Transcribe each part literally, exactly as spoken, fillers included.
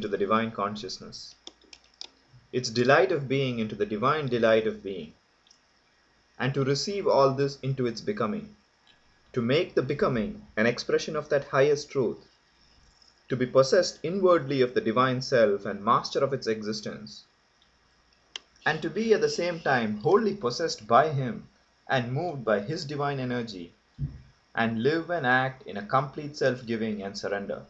into the divine consciousness, its delight of being into the divine delight of being, and to receive all this into its becoming, to make the becoming an expression of that highest truth, to be possessed inwardly of the divine self and master of its existence, and to be at the same time wholly possessed by him and moved by his divine energy, and live and act in a complete self-giving and surrender.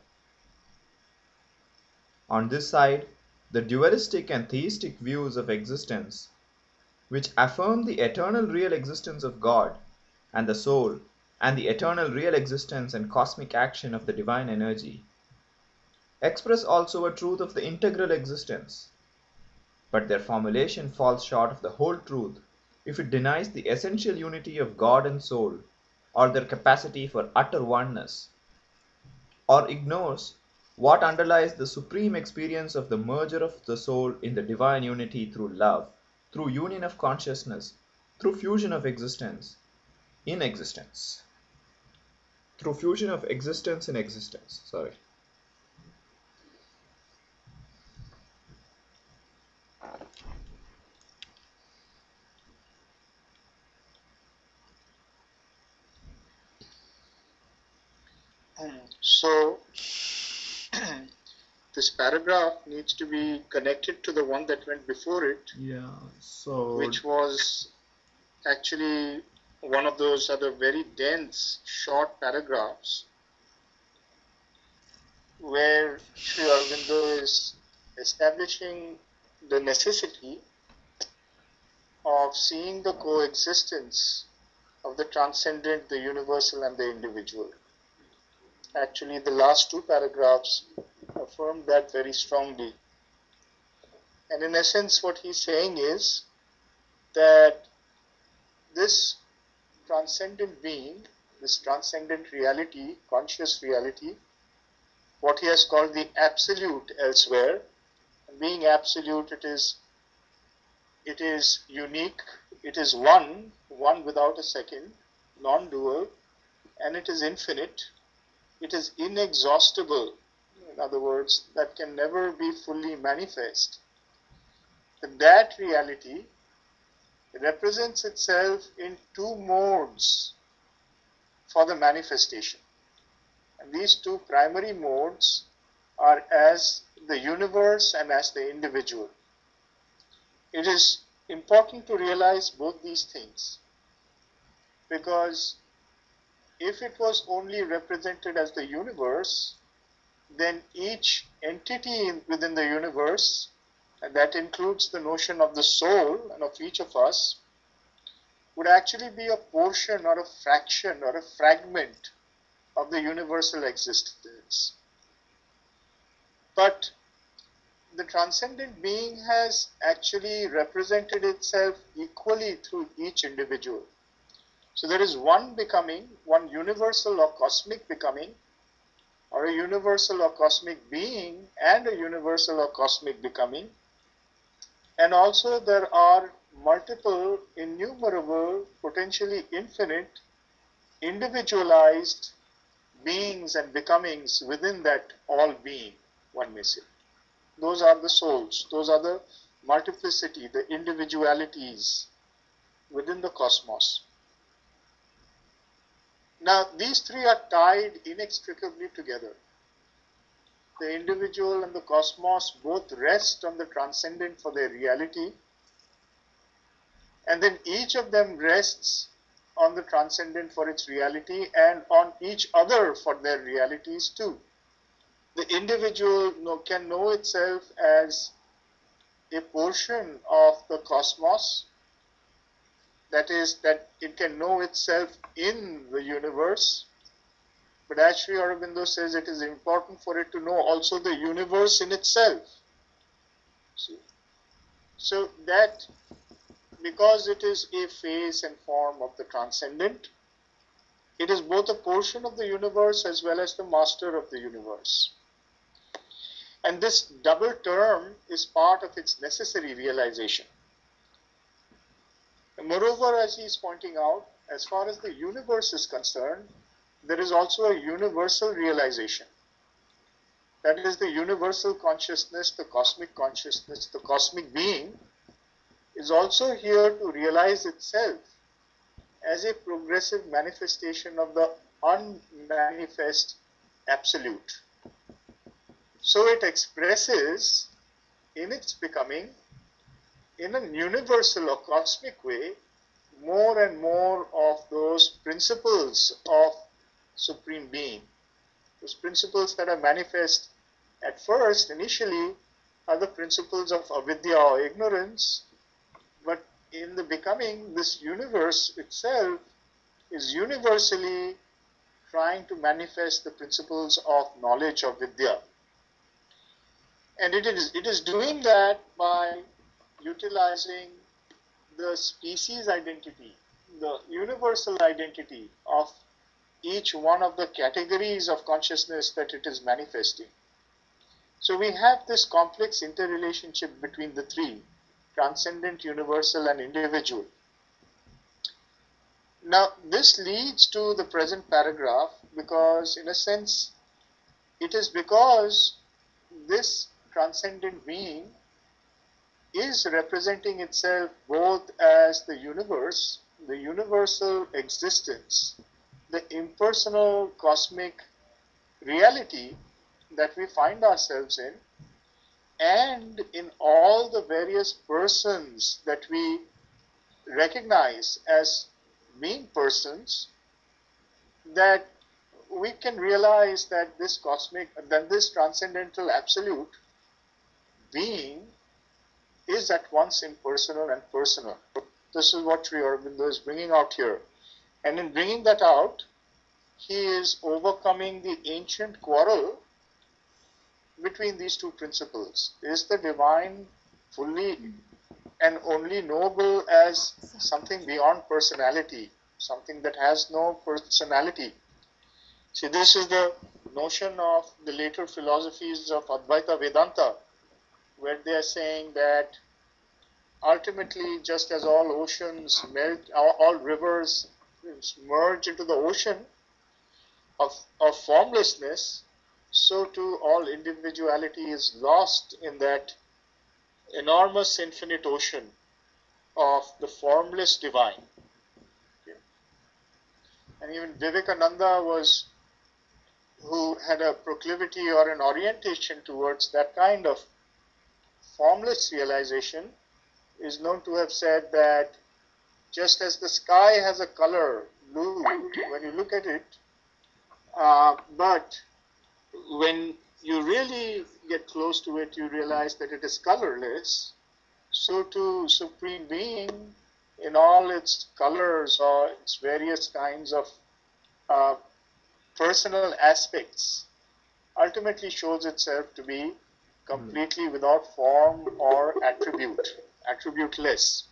On this side, the dualistic and theistic views of existence, which affirm the eternal real existence of God and the soul, and the eternal real existence and cosmic action of the divine energy, express also a truth of the integral existence, but their formulation falls short of the whole truth if it denies the essential unity of God and soul, or their capacity for utter oneness, or ignores what underlies the supreme experience of the merger of the soul in the divine unity through love, through union of consciousness, through fusion of existence in existence, through fusion of existence in existence. Sorry. So this paragraph needs to be connected to the one that went before it. Yeah. So which was actually one of those other very dense, short paragraphs where Sri Aurobindo is establishing the necessity of seeing the coexistence of the transcendent, the universal, and the individual. Actually, the last two paragraphs affirm that very strongly. And in essence, what he's saying is that this transcendent being, this transcendent reality, conscious reality, what he has called the absolute elsewhere, and being absolute, it is it is unique, it is one, one without a second, non-dual, and it is infinite, it is inexhaustible. In other words, that can never be fully manifest. That reality represents itself in two modes for the manifestation. And these two primary modes are as the universe and as the individual. It is important to realize both these things, because if it was only represented as the universe, then each entity within the universe, and that includes the notion of the soul and of each of us, would actually be a portion or a fraction or a fragment of the universal existence. But the transcendent being has actually represented itself equally through each individual. So there is one becoming, one universal or cosmic becoming, or a universal or cosmic being and a universal or cosmic becoming. And also there are multiple, innumerable, potentially infinite, individualized beings and becomings within that all being, one may say. Those are the souls. Those are the multiplicity, the individualities within the cosmos. Now, these three are tied inextricably together. The individual and the cosmos both rest on the transcendent for their reality, and then each of them rests on the transcendent for its reality and on each other for their realities too. The individual know, can know itself as a portion of the cosmos, that is, that it can know itself in the universe. But as Sri Aurobindo says, it is important for it to know also the universe in itself. See? So that, because it is a phase and form of the transcendent, it is both a portion of the universe as well as the master of the universe. And this double term is part of its necessary realization. And moreover, as he is pointing out, as far as the universe is concerned, there is also a universal realization. that is the universal consciousness, the cosmic consciousness, the cosmic being, is also here to realize itself as a progressive manifestation of the unmanifest absolute. So it expresses in its becoming, in a universal or cosmic way, more and more of those principles of Supreme Being. Those principles that are manifest at first, initially, are the principles of avidya or ignorance, but in the becoming, this universe itself is universally trying to manifest the principles of knowledge of vidya. And it is, it is doing that by utilizing the species identity, the universal identity of each one of the categories of consciousness that it is manifesting. So we have this complex interrelationship between the three, transcendent, universal, and individual. Now, this leads to the present paragraph because, in a sense, it is because this transcendent being is representing itself both as the universe, the universal existence, the impersonal cosmic reality that we find ourselves in, and in all the various persons that we recognize as being persons, that we can realize that this cosmic, that this transcendental absolute being is at once impersonal and personal. This is what Sri Aurobindo is bringing out here. And in bringing that out, he is overcoming the ancient quarrel between these two principles. Is the divine fully and only knowable as something beyond personality, something that has no personality? See, this is the notion of the later philosophies of Advaita Vedanta, where they are saying that ultimately, just as all oceans melt, all rivers merge into the ocean of, of formlessness, so too all individuality is lost in that enormous infinite ocean of the formless divine. Okay. And even Vivekananda was, who had a proclivity or an orientation towards that kind of formless realization, is known to have said that just as the sky has a color, blue, when you look at it, uh, but when you really get close to it, you realize that it is colorless, so too Supreme Being in all its colors or its various kinds of uh, personal aspects ultimately shows itself to be completely without form or attribute, attributeless.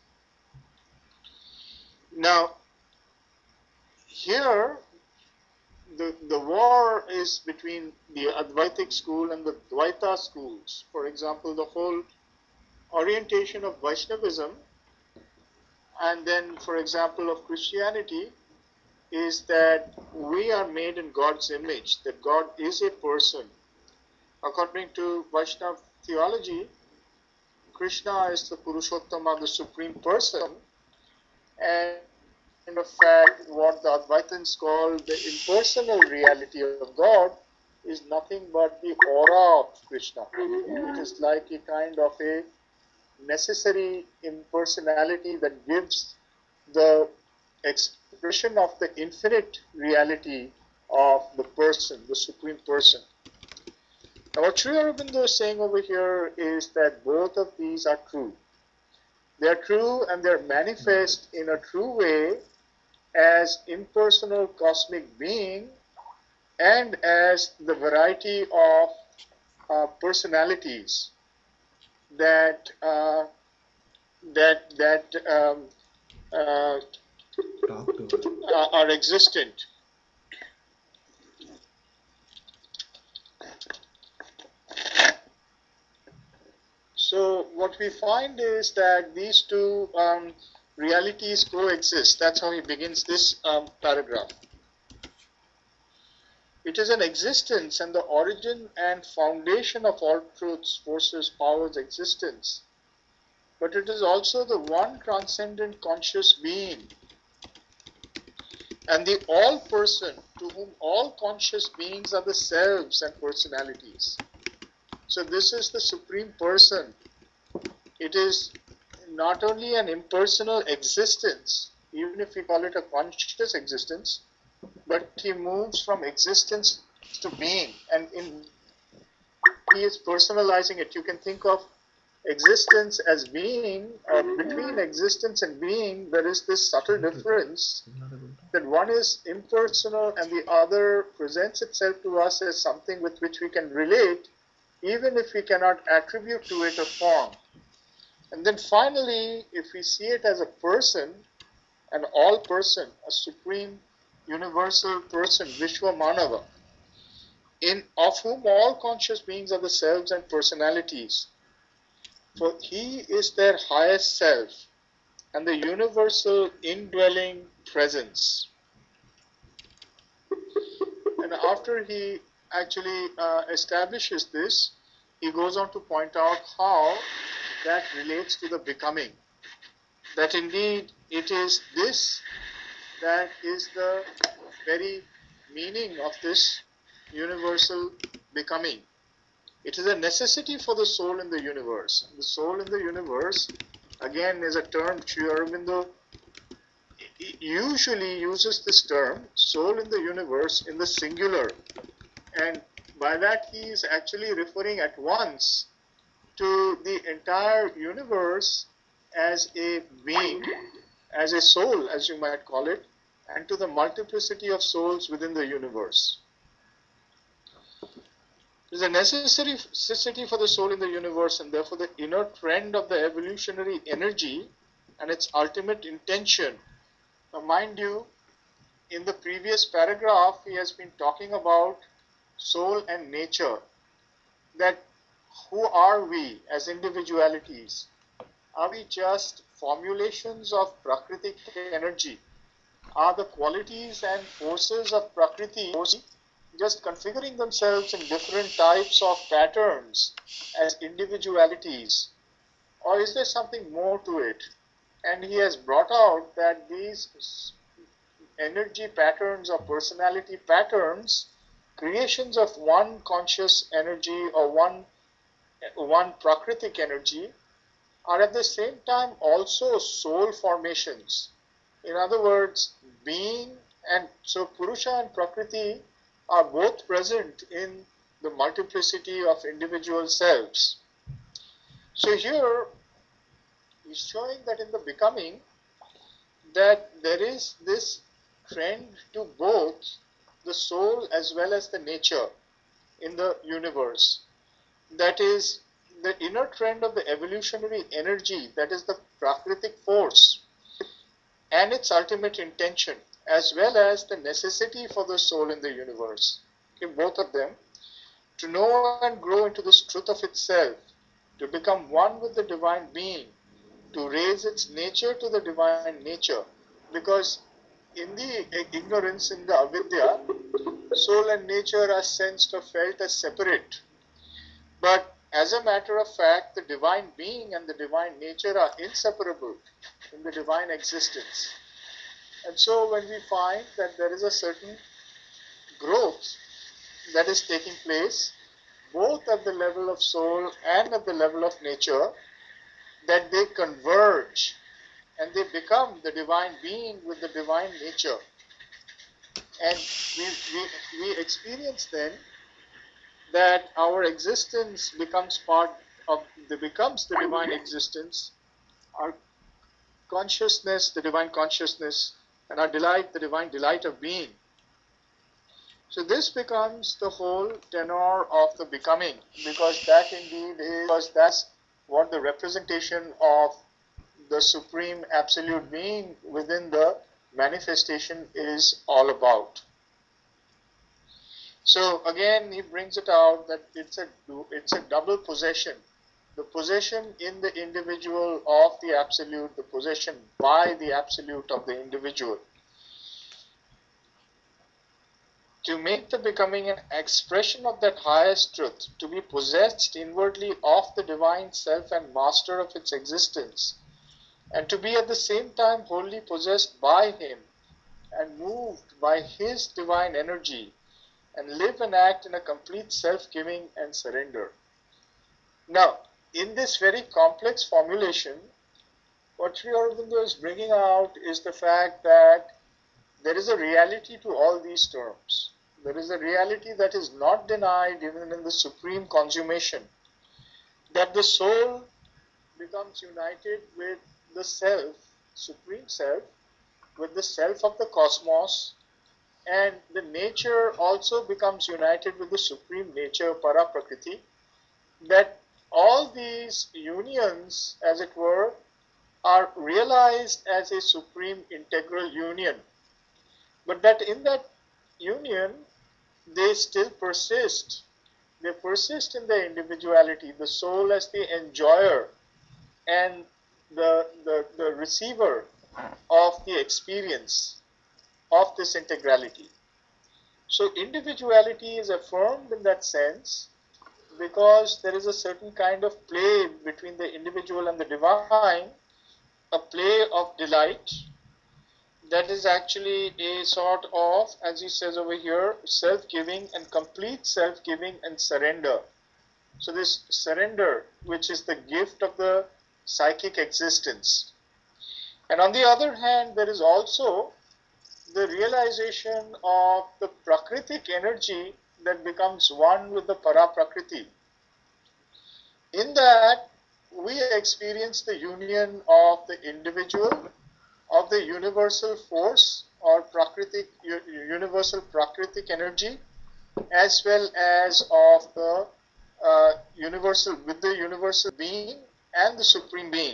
Now, here, the, the war is between the Advaitic school and the Dvaita schools. For example, the whole orientation of Vaishnavism and then, for example, of Christianity is that we are made in God's image, that God is a person. According to Vaishnava theology, Krishna is the Purushottama, the Supreme Person, and in fact, what the Advaitins call the impersonal reality of God is nothing but the aura of Krishna. It is like a kind of a necessary impersonality that gives the expression of the infinite reality of the person, the Supreme Person. Now, what Sri Aurobindo is saying over here is that both of these are true. They are true and they are manifest in a true way as impersonal cosmic being and as the variety of uh, personalities that uh, that that um, uh, uh, are existent. So what we find is that these two um, realities coexist. That's how he begins this um, paragraph. It is an existence and the origin and foundation of all truths, forces, powers, existence. But it is also the one transcendent conscious being and the all person to whom all conscious beings are the selves and personalities. So this is the supreme person. It is not only an impersonal existence, even if we call it a conscious existence, but he moves from existence to being, and in he is personalizing it. You can think of existence as being, or between existence and being, there is this subtle difference that one is impersonal and the other presents itself to us as something with which we can relate, even if we cannot attribute to it a form. And then finally, if we see it as a person, an all person, a supreme universal person, Vishwamanava, in of whom all conscious beings are the selves and personalities. For he is their highest self and the universal indwelling presence. And after he actually uh, establishes this, he goes on to point out how that relates to the becoming. That indeed it is this that is the very meaning of this universal becoming. It is a necessity for the soul in the universe. The soul in the universe, again, is a term Sri Aurobindo usually uses this term, soul in the universe, in the singular. And by that he is actually referring at once to the entire universe as a being, as a soul, as you might call it, and to the multiplicity of souls within the universe. It is a necessary necessity for the soul in the universe, and therefore the inner trend of the evolutionary energy and its ultimate intention. Now, mind you, in the previous paragraph, he has been talking about soul and nature, that who are we as individualities? Are we just formulations of Prakritic energy? Are the qualities and forces of Prakriti just configuring themselves in different types of patterns as individualities? Or is there something more to it? And he has brought out that these energy patterns or personality patterns, creations of one conscious energy or one, one Prakritic energy, are at the same time also soul formations. In other words, being and so Purusha and Prakriti are both present in the multiplicity of individual selves. So here he's showing that in the becoming, that there is this trend to both the soul as well as the nature in the universe. That is the inner trend of the evolutionary energy, that is the Prakritic force, and its ultimate intention, as well as the necessity for the soul in the universe. Okay, both of them, to know and grow into this truth of itself, to become one with the divine being, to raise its nature to the divine nature. Because in the ignorance, in the avidya, soul and nature are sensed or felt as separate. But as a matter of fact, the divine being and the divine nature are inseparable in the divine existence. And so when we find that there is a certain growth that is taking place, both at the level of soul and at the level of nature, that they converge and they become the divine being with the divine nature. And we, we, we experience then that our existence becomes part of the becomes the divine existence, our consciousness, the divine consciousness, and our delight, the divine delight of being. So this becomes the whole tenor of the becoming, because that indeed is, because that's what the representation of the supreme absolute being within the manifestation is all about. So again, he brings it out that it's a it's a double possession. The possession in the individual of the absolute, the possession by the absolute of the individual. to make the becoming an expression of that highest truth, to be possessed inwardly of the divine self and master of its existence, and to be at the same time wholly possessed by him and moved by his divine energy, and live and act in a complete self-giving and surrender. Now, in this very complex formulation, what Sri Aurobindo is bringing out is the fact that there is a reality to all these terms. There is a reality that is not denied even in the supreme consummation, that the soul becomes united with the self, supreme self, with the self of the cosmos, and the nature also becomes united with the supreme nature, para prakriti, that all these unions, as it were, are realized as a supreme integral union, but that in that union they still persist. They persist in their individuality, the soul as the enjoyer and the, the, the receiver of the experience of this integrality. So individuality is affirmed in that sense because there is a certain kind of play between the individual and the divine, a play of delight that is actually a sort of, as he says over here, self-giving and complete self-giving and surrender. So this surrender, which is the gift of the psychic existence. And on the other hand, there is also the realization of the prakritic energy that becomes one with the para prakriti. In that, we experience the union of the individual, of the universal force or prakritic, universal prakritic energy, as well as of the uh, universal, with the universal being and the supreme being.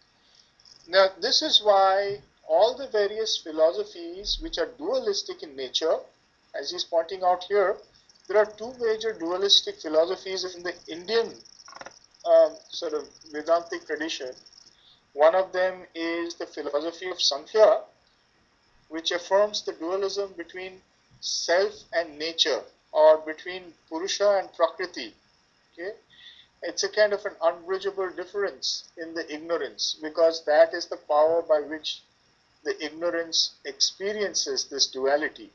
Now, this is why all the various philosophies which are dualistic in nature, as he's pointing out here, there are two major dualistic philosophies in the Indian um, sort of Vedantic tradition. One of them is the philosophy of Sankhya, which affirms the dualism between self and nature, or between Purusha and Prakriti. Okay? It's a kind of an unbridgeable difference in the ignorance, because that is the power by which the ignorance experiences this duality.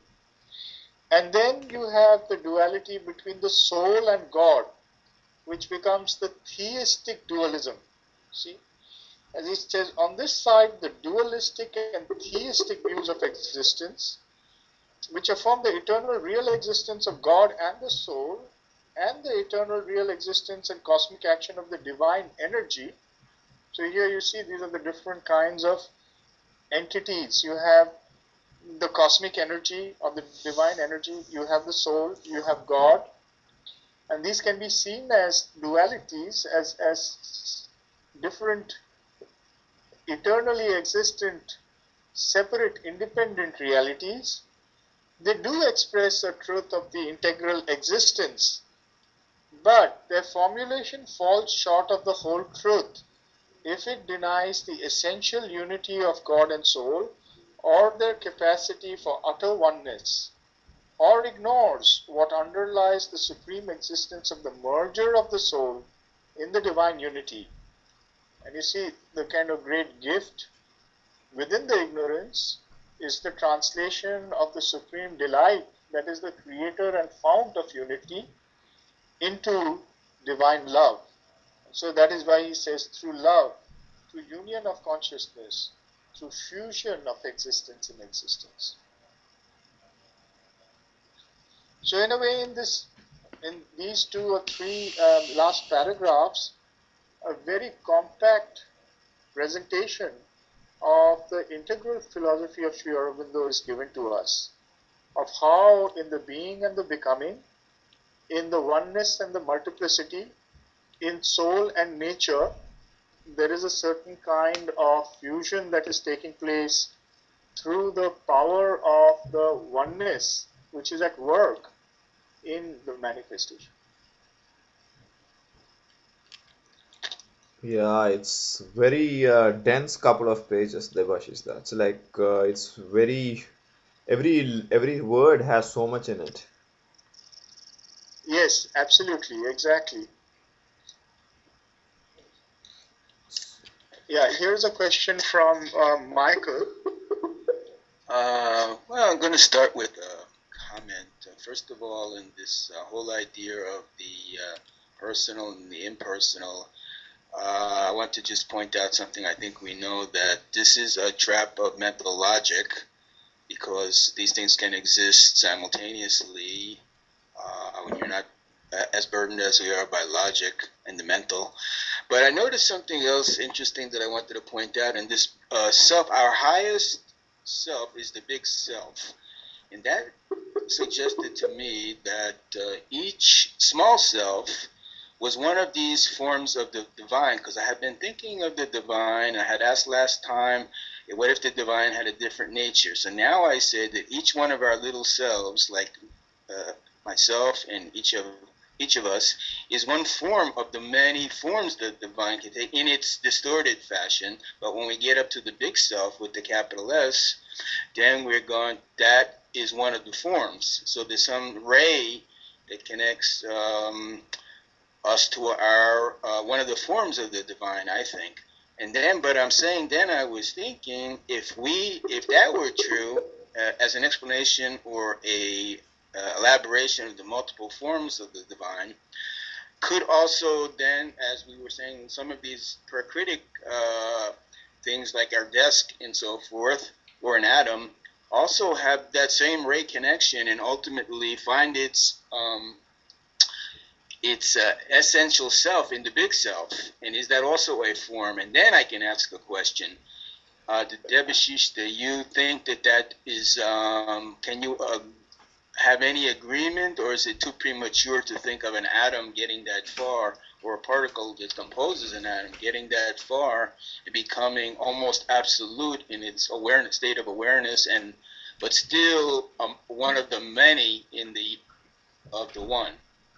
And then you have the duality between the soul and God, which becomes the theistic dualism. See? As he says, on this side, the dualistic and theistic views of existence, which affirm the eternal real existence of God and the soul, and the eternal real existence and cosmic action of the divine energy. So here you see these are the different kinds of entities. You have the cosmic energy of the divine energy, you have the soul, you have God, and these can be seen as dualities, as, as different eternally existent, separate, independent realities. They do express a truth of the integral existence, but their formulation falls short of the whole truth if it denies the essential unity of God and soul, or their capacity for utter oneness, or ignores what underlies the supreme existence of the merger of the soul in the divine unity. And you see, the kind of great gift within the ignorance is the translation of the supreme delight, that is the creator and fount of unity, into divine love. So that is why he says, through love, through union of consciousness, through fusion of existence in existence. So in a way, in this, in these two or three um, last paragraphs, a very compact presentation of the integral philosophy of Sri Aurobindo is given to us, of how in the being and the becoming, in the oneness and the multiplicity, in soul and nature, there is a certain kind of fusion that is taking place through the power of the oneness which is at work in the manifestation. Yeah, it's very uh, dense couple of pages, Debashish. That's like uh, it's very Every every word has so much in it. Yes, absolutely, exactly. Yeah, here's a question from uh, Michael. Uh, well, I'm going to start with a comment. Uh, first of all, in this uh, whole idea of the uh, personal and the impersonal, uh, I want to just point out something. I think we know that this is a trap of mental logic because these things can exist simultaneously uh, when you're not uh, as burdened as we are by logic and the mental. But I noticed something else interesting that I wanted to point out, and this uh, self, our highest self is the big self. And that suggested to me that uh, each small self was one of these forms of the divine, because I had been thinking of the divine. I had asked last time, what if the divine had a different nature? So now I say that each one of our little selves, like uh, myself and each of each of us, is one form of the many forms that the divine can take in its distorted fashion. But when we get up to the big self with the capital S, then we're going, that is one of the forms. So there's some ray that connects um, us to our, uh, one of the forms of the divine, I think. And then, but I'm saying then I was thinking, if we, if that were true, uh, as an explanation or a uh, elaboration of the multiple forms of the divine, could also then, as we were saying, some of these prakritic uh, things like our desk and so forth, or an atom, also have that same ray connection and ultimately find its um, its uh, essential self in the big self. And is that also a form? And then I can ask a question. Uh, the Debashish, do you think that that is, um, can you uh, have any agreement, or is it too premature to think of an atom getting that far, or a particle that composes an atom getting that far and becoming almost absolute in its awareness, state of awareness, and but still um, one of the many in the of the one?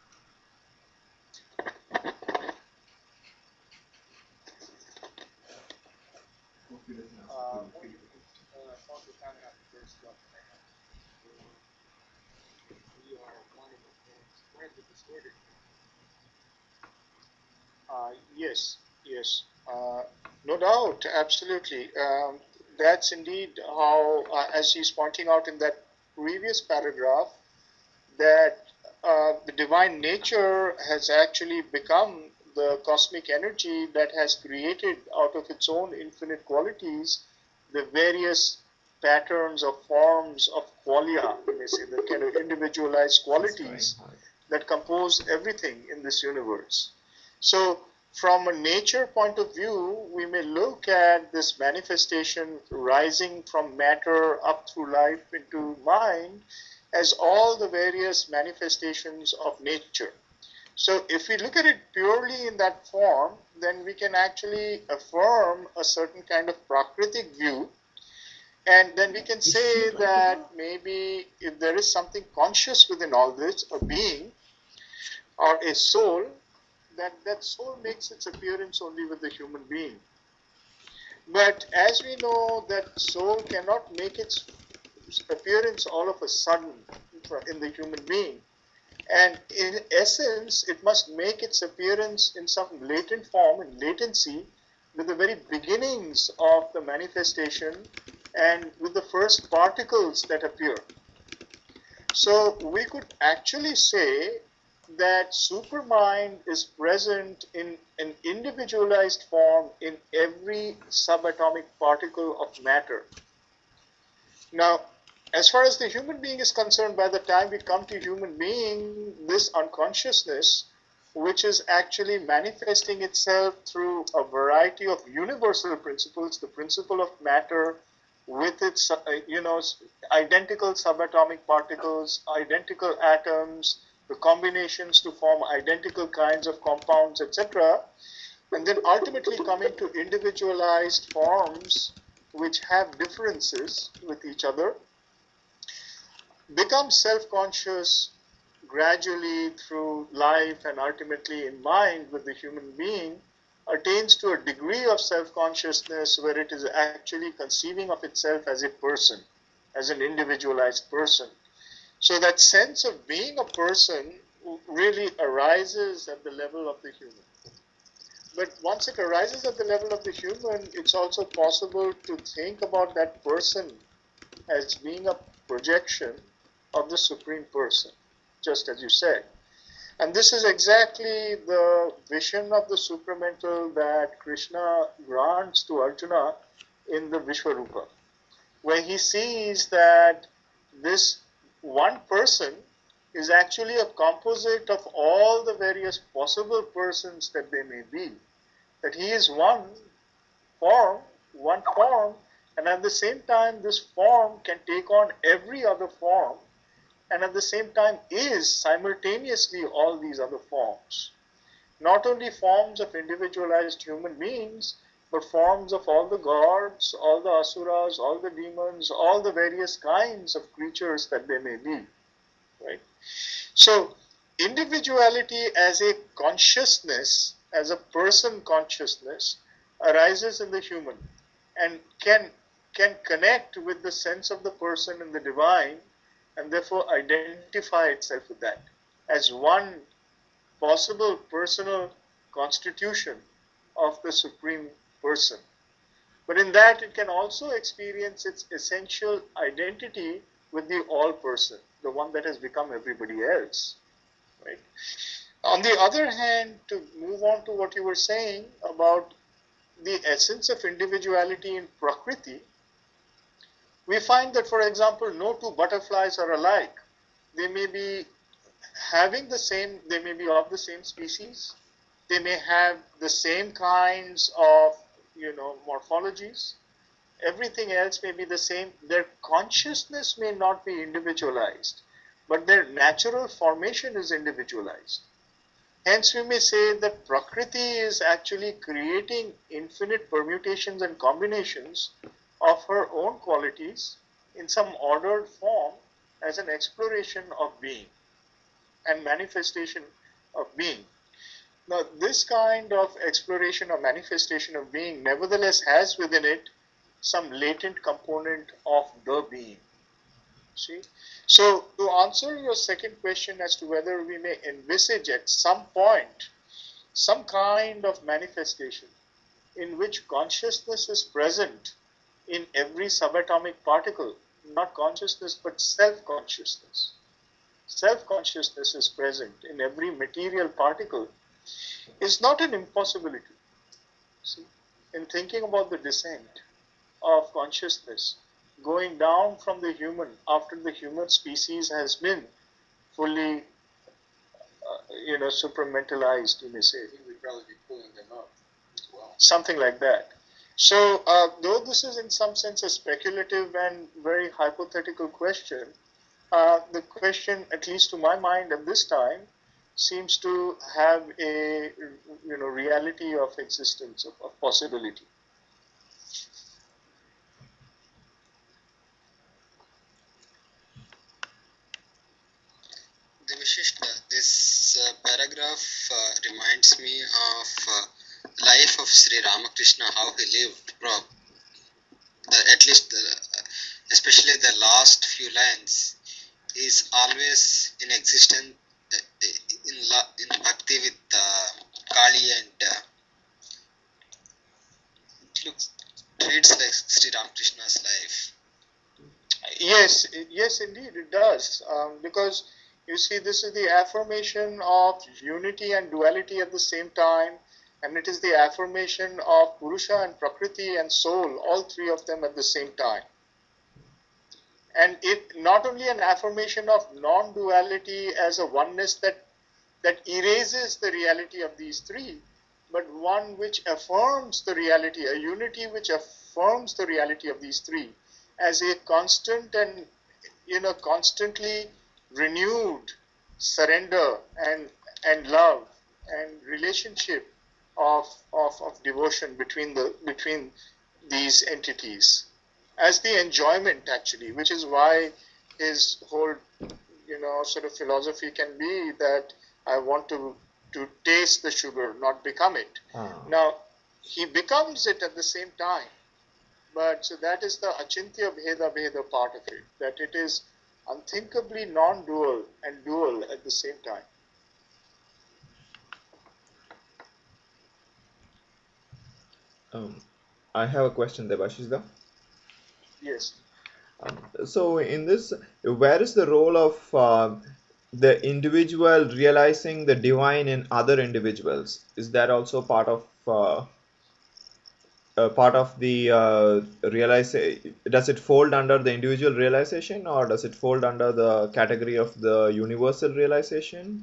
Uh, yes, yes, uh, no doubt, absolutely. Um, that's indeed how, uh, as he's pointing out in that previous paragraph, that uh, the divine nature has actually become the cosmic energy that has created out of its own infinite qualities the various patterns or forms of qualia, you may say, the kind of individualized qualities that compose everything in this universe. So, from a nature point of view, we may look at this manifestation rising from matter up through life into mind as all the various manifestations of nature. So, if we look at it purely in that form, then we can actually affirm a certain kind of Prakritic view, and then we can say that maybe if there is something conscious within all this, a being or a soul, that that soul makes its appearance only with the human being. But as we know that soul cannot make its appearance all of a sudden in the human being, and in essence it must make its appearance in some latent form and latency with the very beginnings of the manifestation and with the first particles that appear. So we could actually say that supermind is present in an individualized form in every subatomic particle of matter. Now, as far as the human being is concerned, by the time we come to human being, this unconsciousness, which is actually manifesting itself through a variety of universal principles, the principle of matter with its, uh, you know, identical subatomic particles, identical atoms, the combinations to form identical kinds of compounds, et cetera, and then ultimately coming to individualized forms which have differences with each other, become self-conscious gradually through life and ultimately in mind with the human being, attains to a degree of self-consciousness where it is actually conceiving of itself as a person, as an individualized person. So that sense of being a person really arises at the level of the human. But once it arises at the level of the human, it's also possible to think about that person as being a projection of the Supreme Person, just as you said. And this is exactly the vision of the supramental that Krishna grants to Arjuna in the Vishwarupa, where he sees that this one person is actually a composite of all the various possible persons that they may be. That he is one form, one form, and at the same time this form can take on every other form, and at the same time is simultaneously all these other forms. Not only forms of individualized human beings, but forms of all the gods, all the asuras, all the demons, all the various kinds of creatures that they may be. Right? So, individuality as a consciousness, as a person consciousness, arises in the human and can can connect with the sense of the person and the divine, and therefore identify itself with that as one possible personal constitution of the Supreme Person. But in that, it can also experience its essential identity with the all person, the one that has become everybody else. Right? On the other hand, to move on to what you were saying about the essence of individuality in Prakriti, we find that, for example, no two butterflies are alike. They may be having the same, they may be of the same species, they may have the same kinds of, you know, morphologies, everything else may be the same. Their consciousness may not be individualized, but their natural formation is individualized. Hence, we may say that Prakriti is actually creating infinite permutations and combinations of her own qualities in some ordered form as an exploration of being and manifestation of being. Now, this kind of exploration or manifestation of being nevertheless has within it some latent component of the being. See? So, to answer your second question as to whether we may envisage at some point some kind of manifestation in which consciousness is present in every subatomic particle, not consciousness but self-consciousness. Self-consciousness is present in every material particle is not an impossibility. See, in thinking about the descent of consciousness going down from the human after the human species has been fully, uh, you know, supramentalized, you may say. I think we'd probably be pulling them up as well. Something like that. So, uh, though this is in some sense a speculative and very hypothetical question, uh, the question, at least to my mind at this time, seems to have a, you know, reality of existence, of, of possibility. Devashishta, this uh, paragraph uh, reminds me of uh, life of Sri Ramakrishna, how he lived. Bro, the, at least, the, especially the last few lines, is always in existence uh, in in bhakti with uh, Kali, and uh, it looks reads like Sri Ramakrishna's life. Yes, yes, indeed, it does. Um, because you see, this is the affirmation of unity and duality at the same time, and it is the affirmation of Purusha and Prakriti and soul, all three of them at the same time. And it not only an affirmation of non-duality as a oneness that that erases the reality of these three, but one which affirms the reality, a unity which affirms the reality of these three as a constant and, you know, constantly renewed surrender and and love and relationship of, of, of devotion between the between these entities as the enjoyment, actually, which is why his whole, you know, sort of philosophy can be that I want to to taste the sugar, not become it. Ah. Now, he becomes it at the same time, But so that is the achintya bheda bheda part of it, that it is unthinkably non-dual and dual at the same time. Um, I have a question, Debashishda. Yes. Um, so, in this, where is the role of uh, the individual realizing the divine in other individuals? Is that also part of uh, uh, part of the uh, realization? Does it fold under the individual realization, or does it fold under the category of the universal realization?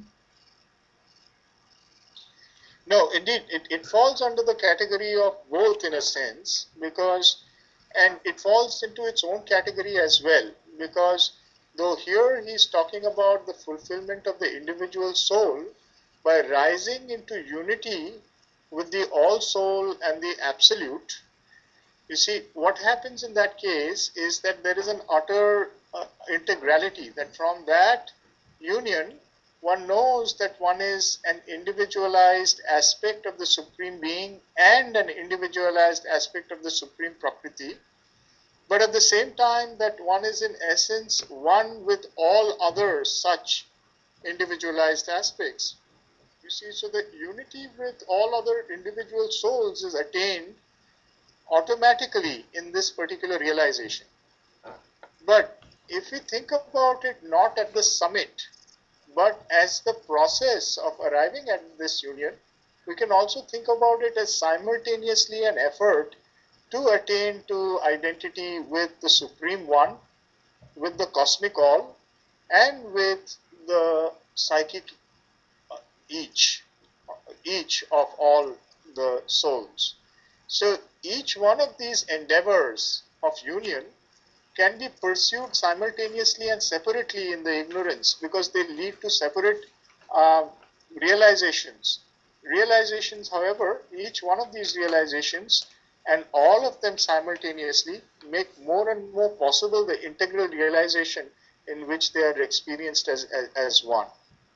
No, indeed, it, it falls under the category of both in a sense, because, and it falls into its own category as well, because though here he's talking about the fulfillment of the individual soul by rising into unity with the all soul and the absolute, you see, what happens in that case is that there is an utter uh, integrality, that from that union, one knows that one is an individualized aspect of the Supreme Being and an individualized aspect of the Supreme Prakriti, but at the same time, that one is in essence one with all other such individualized aspects. You see, so the unity with all other individual souls is attained automatically in this particular realization. But if we think about it not at the summit, but as the process of arriving at this union, we can also think about it as simultaneously an effort to attain to identity with the Supreme One, with the cosmic all, and with the psychic uh, each, each of all the souls. So each one of these endeavors of union can be pursued simultaneously and separately in the ignorance, because they lead to separate uh, realizations. Realizations, however, each one of these realizations and all of them simultaneously make more and more possible the integral realization in which they are experienced as, as, as one.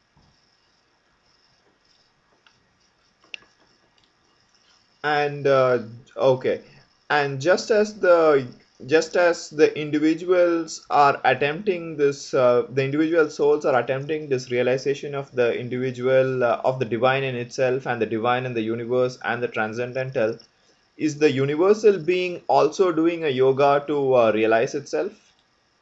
And uh, okay, and just as the just as the individuals are attempting this, uh, the individual souls are attempting this realization of the individual uh, of the divine in itself and the divine in the universe and the transcendental, is the universal being also doing a yoga to uh, realize itself?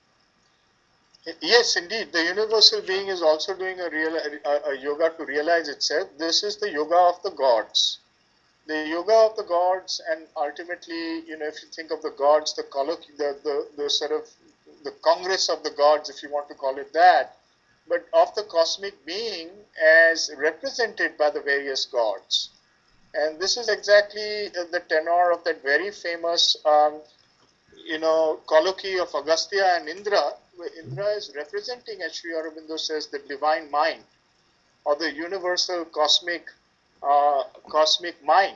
Yes, indeed. The universal being is also doing a, real, a, a yoga to realize itself. This is the yoga of the gods. The yoga of the gods, and ultimately, you know, if you think of the gods, the colloqu- the, the, the sort of the congress of the gods, if you want to call it that, but of the cosmic being as represented by the various gods. And this is exactly the tenor of that very famous um, you know, colloquy of Agastya and Indra, where Indra is representing, as Sri Aurobindo says, the divine mind or the universal cosmic uh, cosmic mind,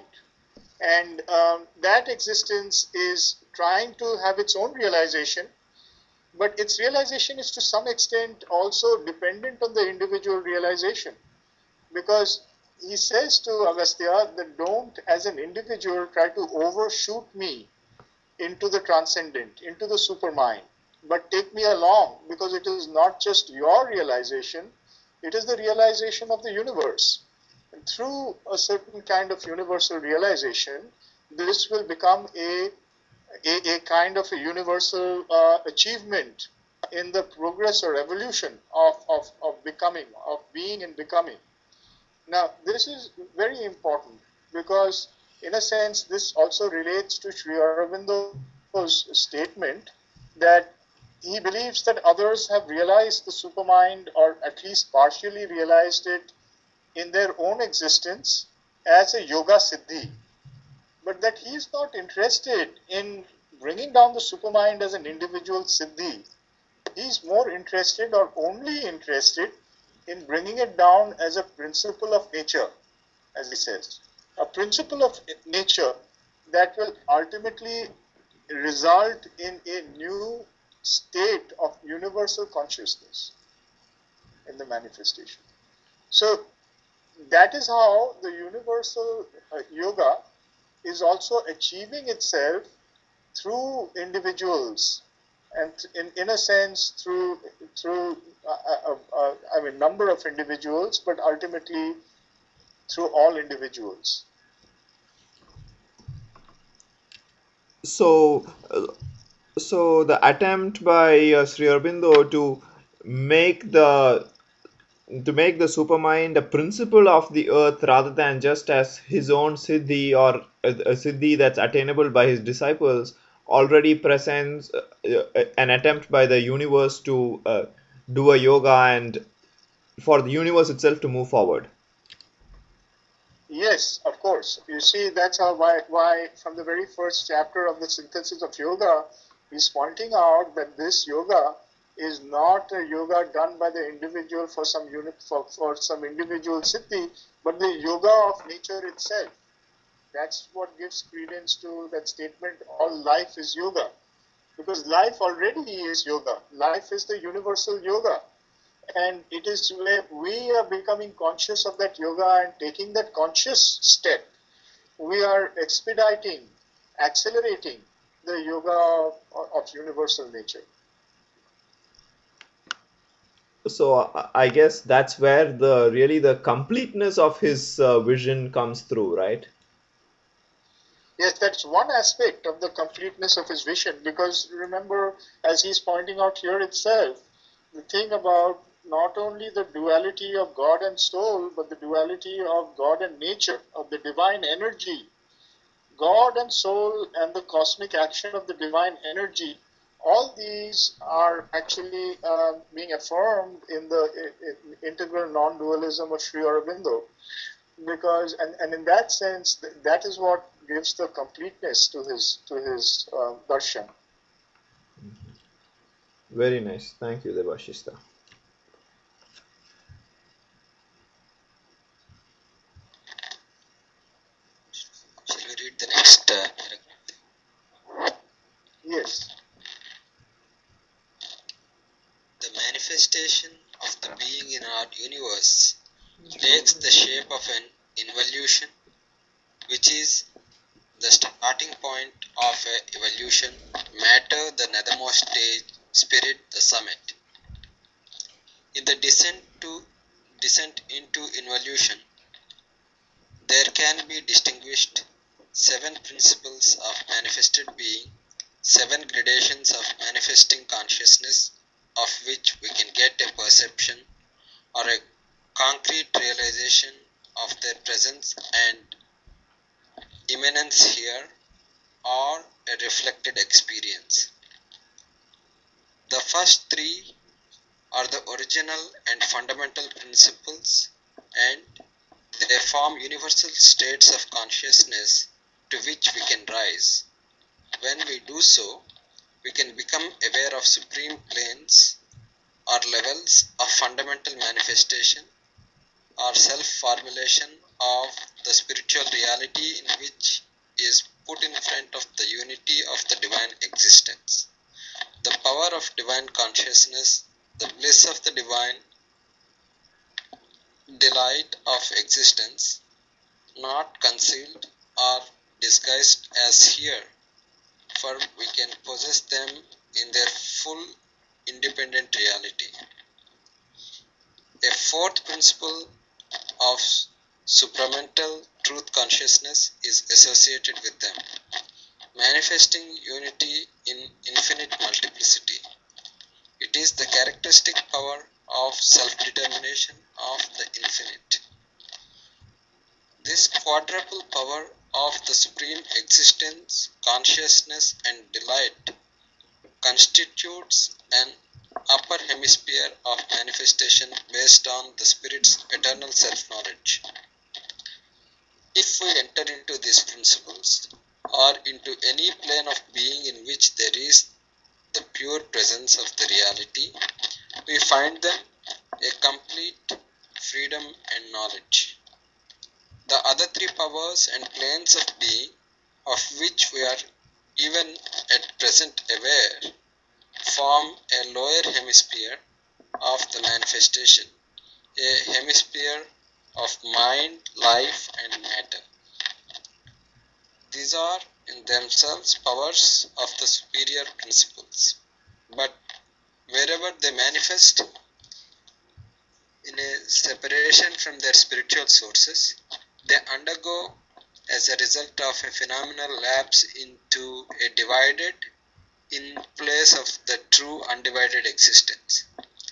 and um, that existence is trying to have its own realization, but its realization is to some extent also dependent on the individual realization, because he says to Agastya that don't, as an individual, try to overshoot me into the transcendent, into the supermind, but take me along, because it is not just your realization, it is the realization of the universe. And through a certain kind of universal realization, this will become a, a, a kind of a universal uh, achievement in the progress or evolution of, of, of becoming, of being and becoming. Now, this is very important, because, in a sense, this also relates to Sri Aurobindo's statement that he believes that others have realized the supermind, or at least partially realized it in their own existence as a yoga siddhi, but that he is not interested in bringing down the supermind as an individual siddhi. He is more interested, or only interested, in bringing it down as a principle of nature, as he says. A principle of nature that will ultimately result in a new state of universal consciousness in the manifestation. So that is how the universal uh, yoga is also achieving itself through individuals, and in, in a sense through through uh, uh, uh, I mean number of individuals, but ultimately through all individuals. So, uh, so the attempt by uh, Sri Aurobindo to make the to make the supermind a principle of the earth rather than just as his own siddhi or a, a siddhi that's attainable by his disciples already presents uh, uh, an attempt by the universe to uh, do a yoga and for the universe itself to move forward. Yes, of course. You see, that's how why why from the very first chapter of the synthesis of yoga, he's pointing out that this yoga is not a yoga done by the individual for some unit for, for some individual siddhi, but the yoga of nature itself. That's what gives credence to that statement, all life is yoga. Because life already is yoga. Life is the universal yoga. And it is where we are becoming conscious of that yoga and taking that conscious step. We are expediting, accelerating the yoga of, of universal nature. So uh, I guess that's where the really the completeness of his uh, vision comes through, right? Yes, that's one aspect of the completeness of his vision, because remember, as he's pointing out here itself, the thing about not only the duality of God and soul, but the duality of God and nature, of the divine energy. God and soul and the cosmic action of the divine energy, all these are actually uh, being affirmed in the in, in integral non-dualism of Sri Aurobindo. Because and, and in that sense, that is what gives the completeness to his to his uh, darshan. Very nice. Thank you, Debashista. Shall we read the next uh, paragraph? Yes. The manifestation of the being in our universe takes the shape of an involution, which is the starting point of a evolution, matter the nethermost stage, spirit the summit. In the descent to descent into involution, there can be distinguished seven principles of manifested being, seven gradations of manifesting consciousness, of which we can get a perception or a concrete realization of their presence and immanence here, or a reflected experience. The first three are the original and fundamental principles, and they form universal states of consciousness to which we can rise. When we do so, we can become aware of supreme planes or levels of fundamental manifestation or self-formulation of the spiritual reality in which is put in front of the unity of the divine existence. The power of divine consciousness, the bliss of the divine delight of existence, not concealed or disguised as here, for we can possess them in their full independent reality. A fourth principle of supramental truth consciousness is associated with them, manifesting unity in infinite multiplicity. It is the characteristic power of self-determination of the infinite. This quadruple power of the supreme existence, consciousness, and delight constitutes an upper hemisphere of manifestation based on the spirit's eternal self-knowledge. If we enter into these principles, or into any plane of being in which there is the pure presence of the reality, we find them a complete freedom and knowledge. The other three powers and planes of being, of which we are even at present aware, form a lower hemisphere of the manifestation, a hemisphere of mind, life, and matter. The These are in themselves powers of the superior principles, but wherever they manifest in a separation from their spiritual sources, they undergo as a result of a phenomenal lapse into a divided in place of the true undivided existence.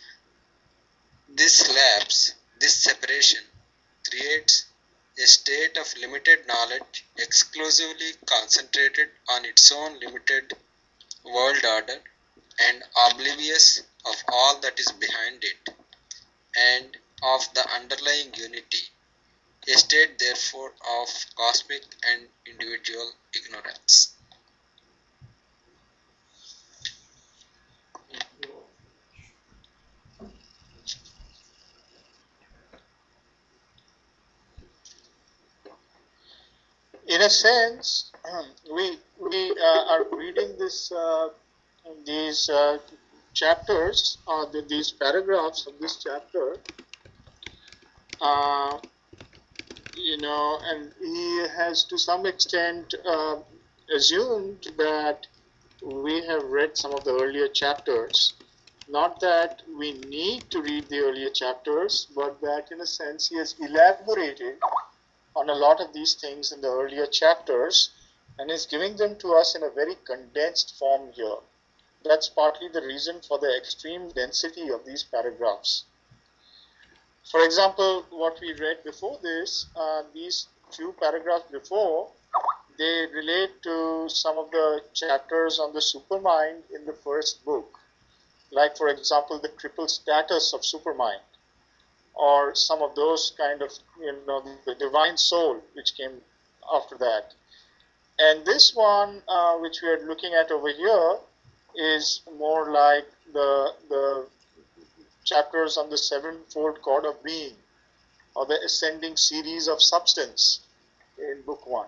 This lapse, this separation, creates a state of limited knowledge exclusively concentrated on its own limited world order and oblivious of all that is behind it and of the underlying unity, a state therefore of cosmic and individual ignorance. In a sense, we we uh, are reading this uh, these uh, chapters or the, these paragraphs of this chapter, uh, you know, and he has to some extent uh, assumed that we have read some of the earlier chapters. Not that we need to read the earlier chapters, but that in a sense he has elaborated on a lot of these things in the earlier chapters and is giving them to us in a very condensed form here. That's partly the reason for the extreme density of these paragraphs. For example, what we read before this, uh, these few paragraphs before, they relate to some of the chapters on the supermind in the first book. Like, for example, the triple status of supermind, or some of those kind of, you know, the divine soul, which came after that. And this one, uh, which we are looking at over here, is more like the the chapters on the sevenfold chord of being, or the ascending series of substance in book one.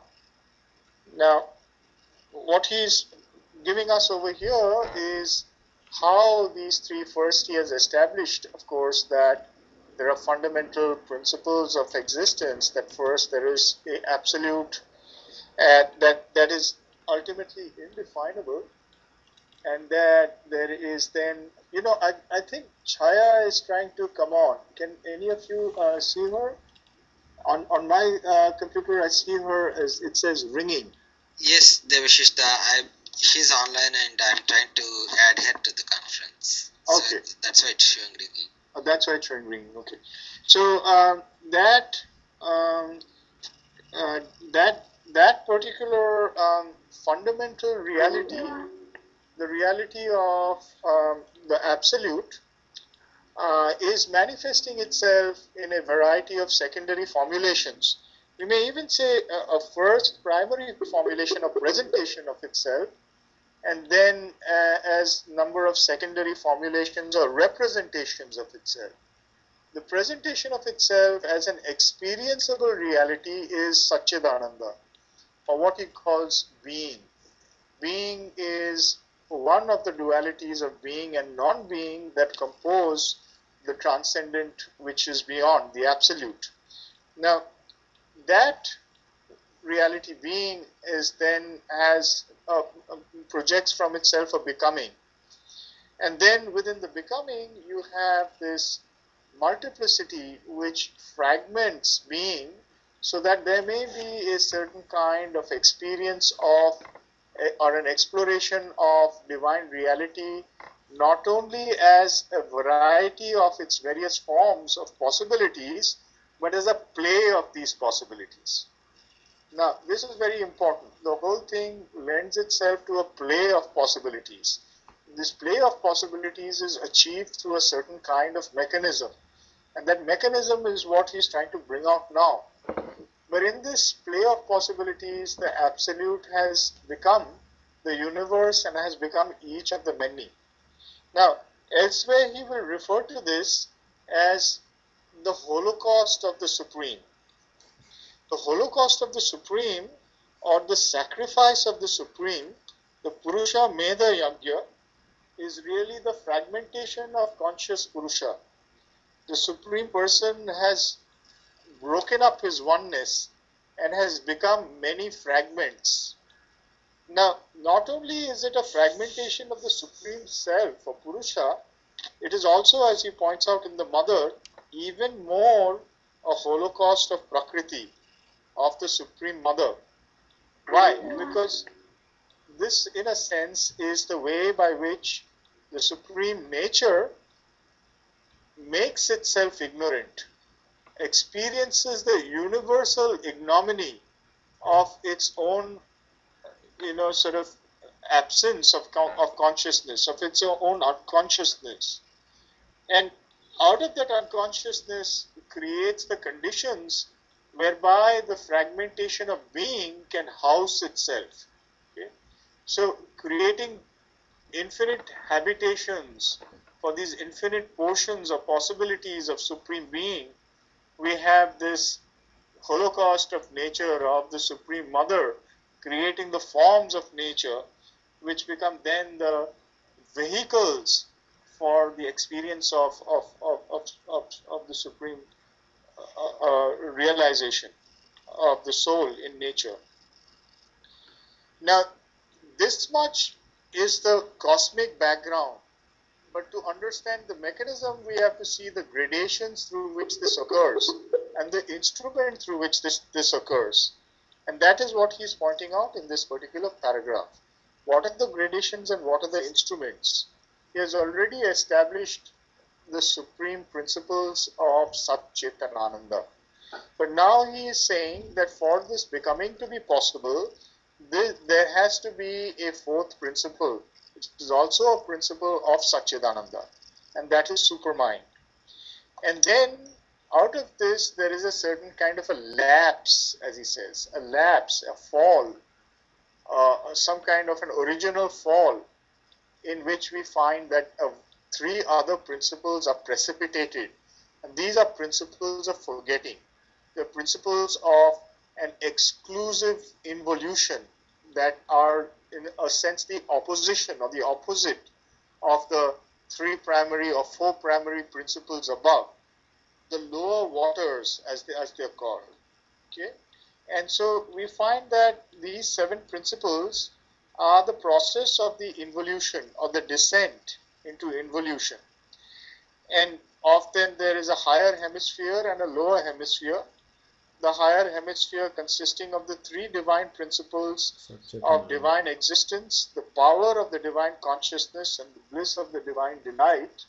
Now, what he's giving us over here is how these three first he has established, of course, that there are fundamental principles of existence, that first there is a absolute uh, that that is ultimately indefinable, and that there is then, you know, I, I think Chaya is trying to come on. Can any of you uh, see her? On, on my uh, computer, I see her as it says ringing. Yes, Devashishta, I she's online and I'm trying to add her to the conference. Okay. So that's why it's showing ringing. Oh, that's why it's showing ringing. Okay. So um, that um, uh, that that particular um, fundamental reality, the reality of um, the absolute, uh, is manifesting itself in a variety of secondary formulations. We may even say a, a first primary formulation or presentation of itself, and then uh, as number of secondary formulations or representations of itself. The presentation of itself as an experienceable reality is Satchidananda, or what he calls being. Being is one of the dualities of being and non-being that compose the transcendent, which is beyond, the absolute. Now, that reality being is then has uh, projects from itself a becoming, and then within the becoming you have this multiplicity which fragments being, so that there may be a certain kind of experience of a, or an exploration of divine reality, not only as a variety of its various forms of possibilities, but as a play of these possibilities. Now, this is very important. The whole thing lends itself to a play of possibilities. This play of possibilities is achieved through a certain kind of mechanism. And that mechanism is what he's trying to bring out now. But in this play of possibilities, the absolute has become the universe and has become each of the many. Now, elsewhere he will refer to this as the holocaust of the Supreme. The holocaust of the Supreme, or the sacrifice of the Supreme, the Purusha Medha Yagya, is really the fragmentation of conscious Purusha. The Supreme Person has broken up his oneness and has become many fragments. Now, not only is it a fragmentation of the Supreme Self or Purusha, it is also, as he points out in the Mother, even more a holocaust of Prakriti, of the Supreme Mother. Why? Because this, in a sense, is the way by which the Supreme Nature makes itself ignorant, experiences the universal ignominy of its own, you know, sort of absence of, of consciousness, of its own unconsciousness. And out of that unconsciousness creates the conditions whereby the fragmentation of being can house itself. Okay? So creating infinite habitations for these infinite portions or possibilities of Supreme Being, we have this holocaust of nature of the Supreme Mother creating the forms of nature which become then the vehicles for the experience of, of, of, of, of, of the Supreme uh, uh, realization of the soul in nature. Now, this much is the cosmic background, but to understand the mechanism, we have to see the gradations through which this occurs and the instrument through which this, this occurs. And that is what he is pointing out in this particular paragraph. What are the gradations and what are the instruments? He has already established the supreme principles of Sat Chetanananda. But now he is saying that for this becoming to be possible, there, there has to be a fourth principle, which is also a principle of Satchidananda, and that is supermind. And then out of this, there is a certain kind of a lapse, as he says, a lapse, a fall, uh, some kind of an original fall, in which we find that uh, three other principles are precipitated. And these are principles of forgetting. The principles of an exclusive involution that are, in a sense, the opposition or the opposite of the three primary or four primary principles above. The lower waters, as they, as they are called. Okay? And so we find that these seven principles are the process of the involution or the descent into involution. And often there is a higher hemisphere and a lower hemisphere. The higher hemisphere consisting of the three divine principles of divine existence, the power of the divine consciousness and the bliss of the divine delight.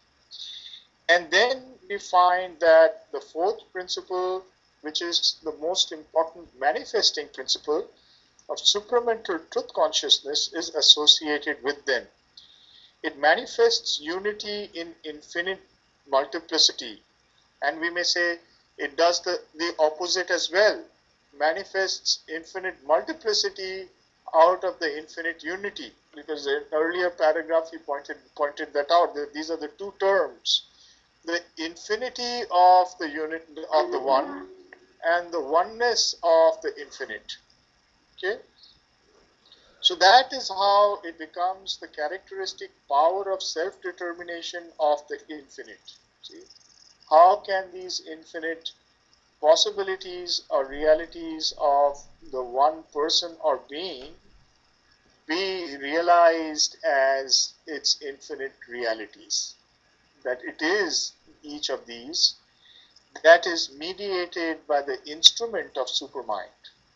And then we find that the fourth principle, which is the most important manifesting principle of supramental truth consciousness, is associated with them. It manifests unity in infinite multiplicity. And we may say it does the, the opposite as well, manifests infinite multiplicity out of the infinite unity. Because in an earlier paragraph he pointed, pointed that out, that these are the two terms. The infinity of the unit of the one and the oneness of the infinite. Okay? So that is how it becomes the characteristic power of self-determination of the infinite. See? How can these infinite possibilities or realities of the one person or being be realized as its infinite realities? That it is each of these that is mediated by the instrument of supermind.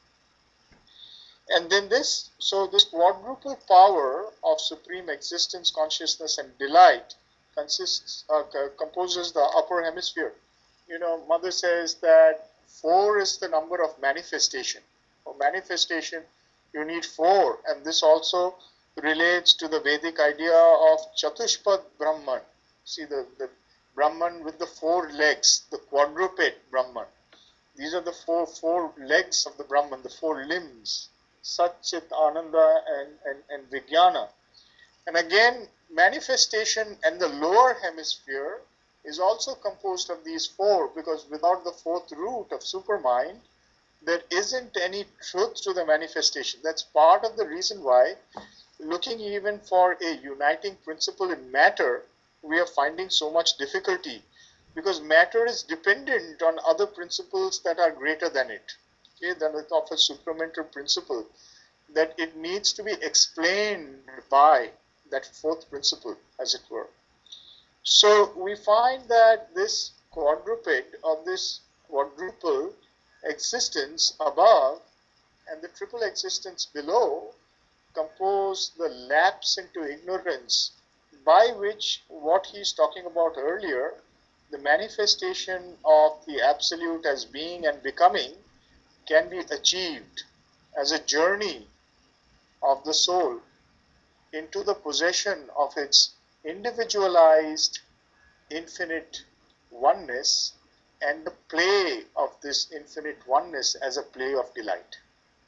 And then this, so this quadruple power of supreme existence, consciousness, and delight consists, uh, composes the upper hemisphere. You know, Mother says that four is the number of manifestation. For manifestation, you need four, and this also relates to the Vedic idea of Chatushpad Brahman. See, the, the Brahman with the four legs, the quadruped Brahman. These are the four, four legs of the Brahman, the four limbs. Sat, Chit, Ananda, and, and, and Vijnana. And again, manifestation and the lower hemisphere is also composed of these four, because without the fourth root of supermind, there isn't any truth to the manifestation. That's part of the reason why, looking even for a uniting principle in matter, we are finding so much difficulty, because matter is dependent on other principles that are greater than it. okay, then of a supramental principle, that it needs to be explained by that fourth principle, as it were. So we find that this quadruped or this quadruple existence above and the triple existence below compose the lapse into ignorance, by which what he's talking about earlier, the manifestation of the absolute as being and becoming, can be achieved as a journey of the soul into the possession of its individualized infinite oneness and the play of this infinite oneness as a play of delight.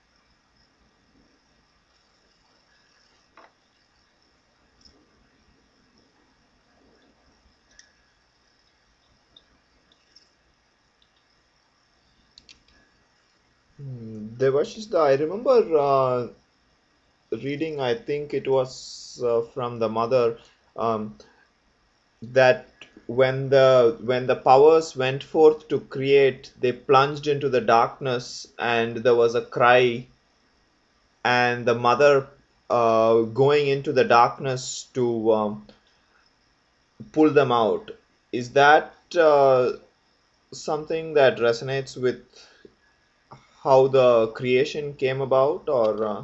Hmm, Devashishda, I remember uh, reading, I think it was uh, from the mother, um, that when the when the powers went forth to create, they plunged into the darkness, and there was a cry, and the mother uh, going into the darkness to um, pull them out. Is that uh, something that resonates with how the creation came about, or uh,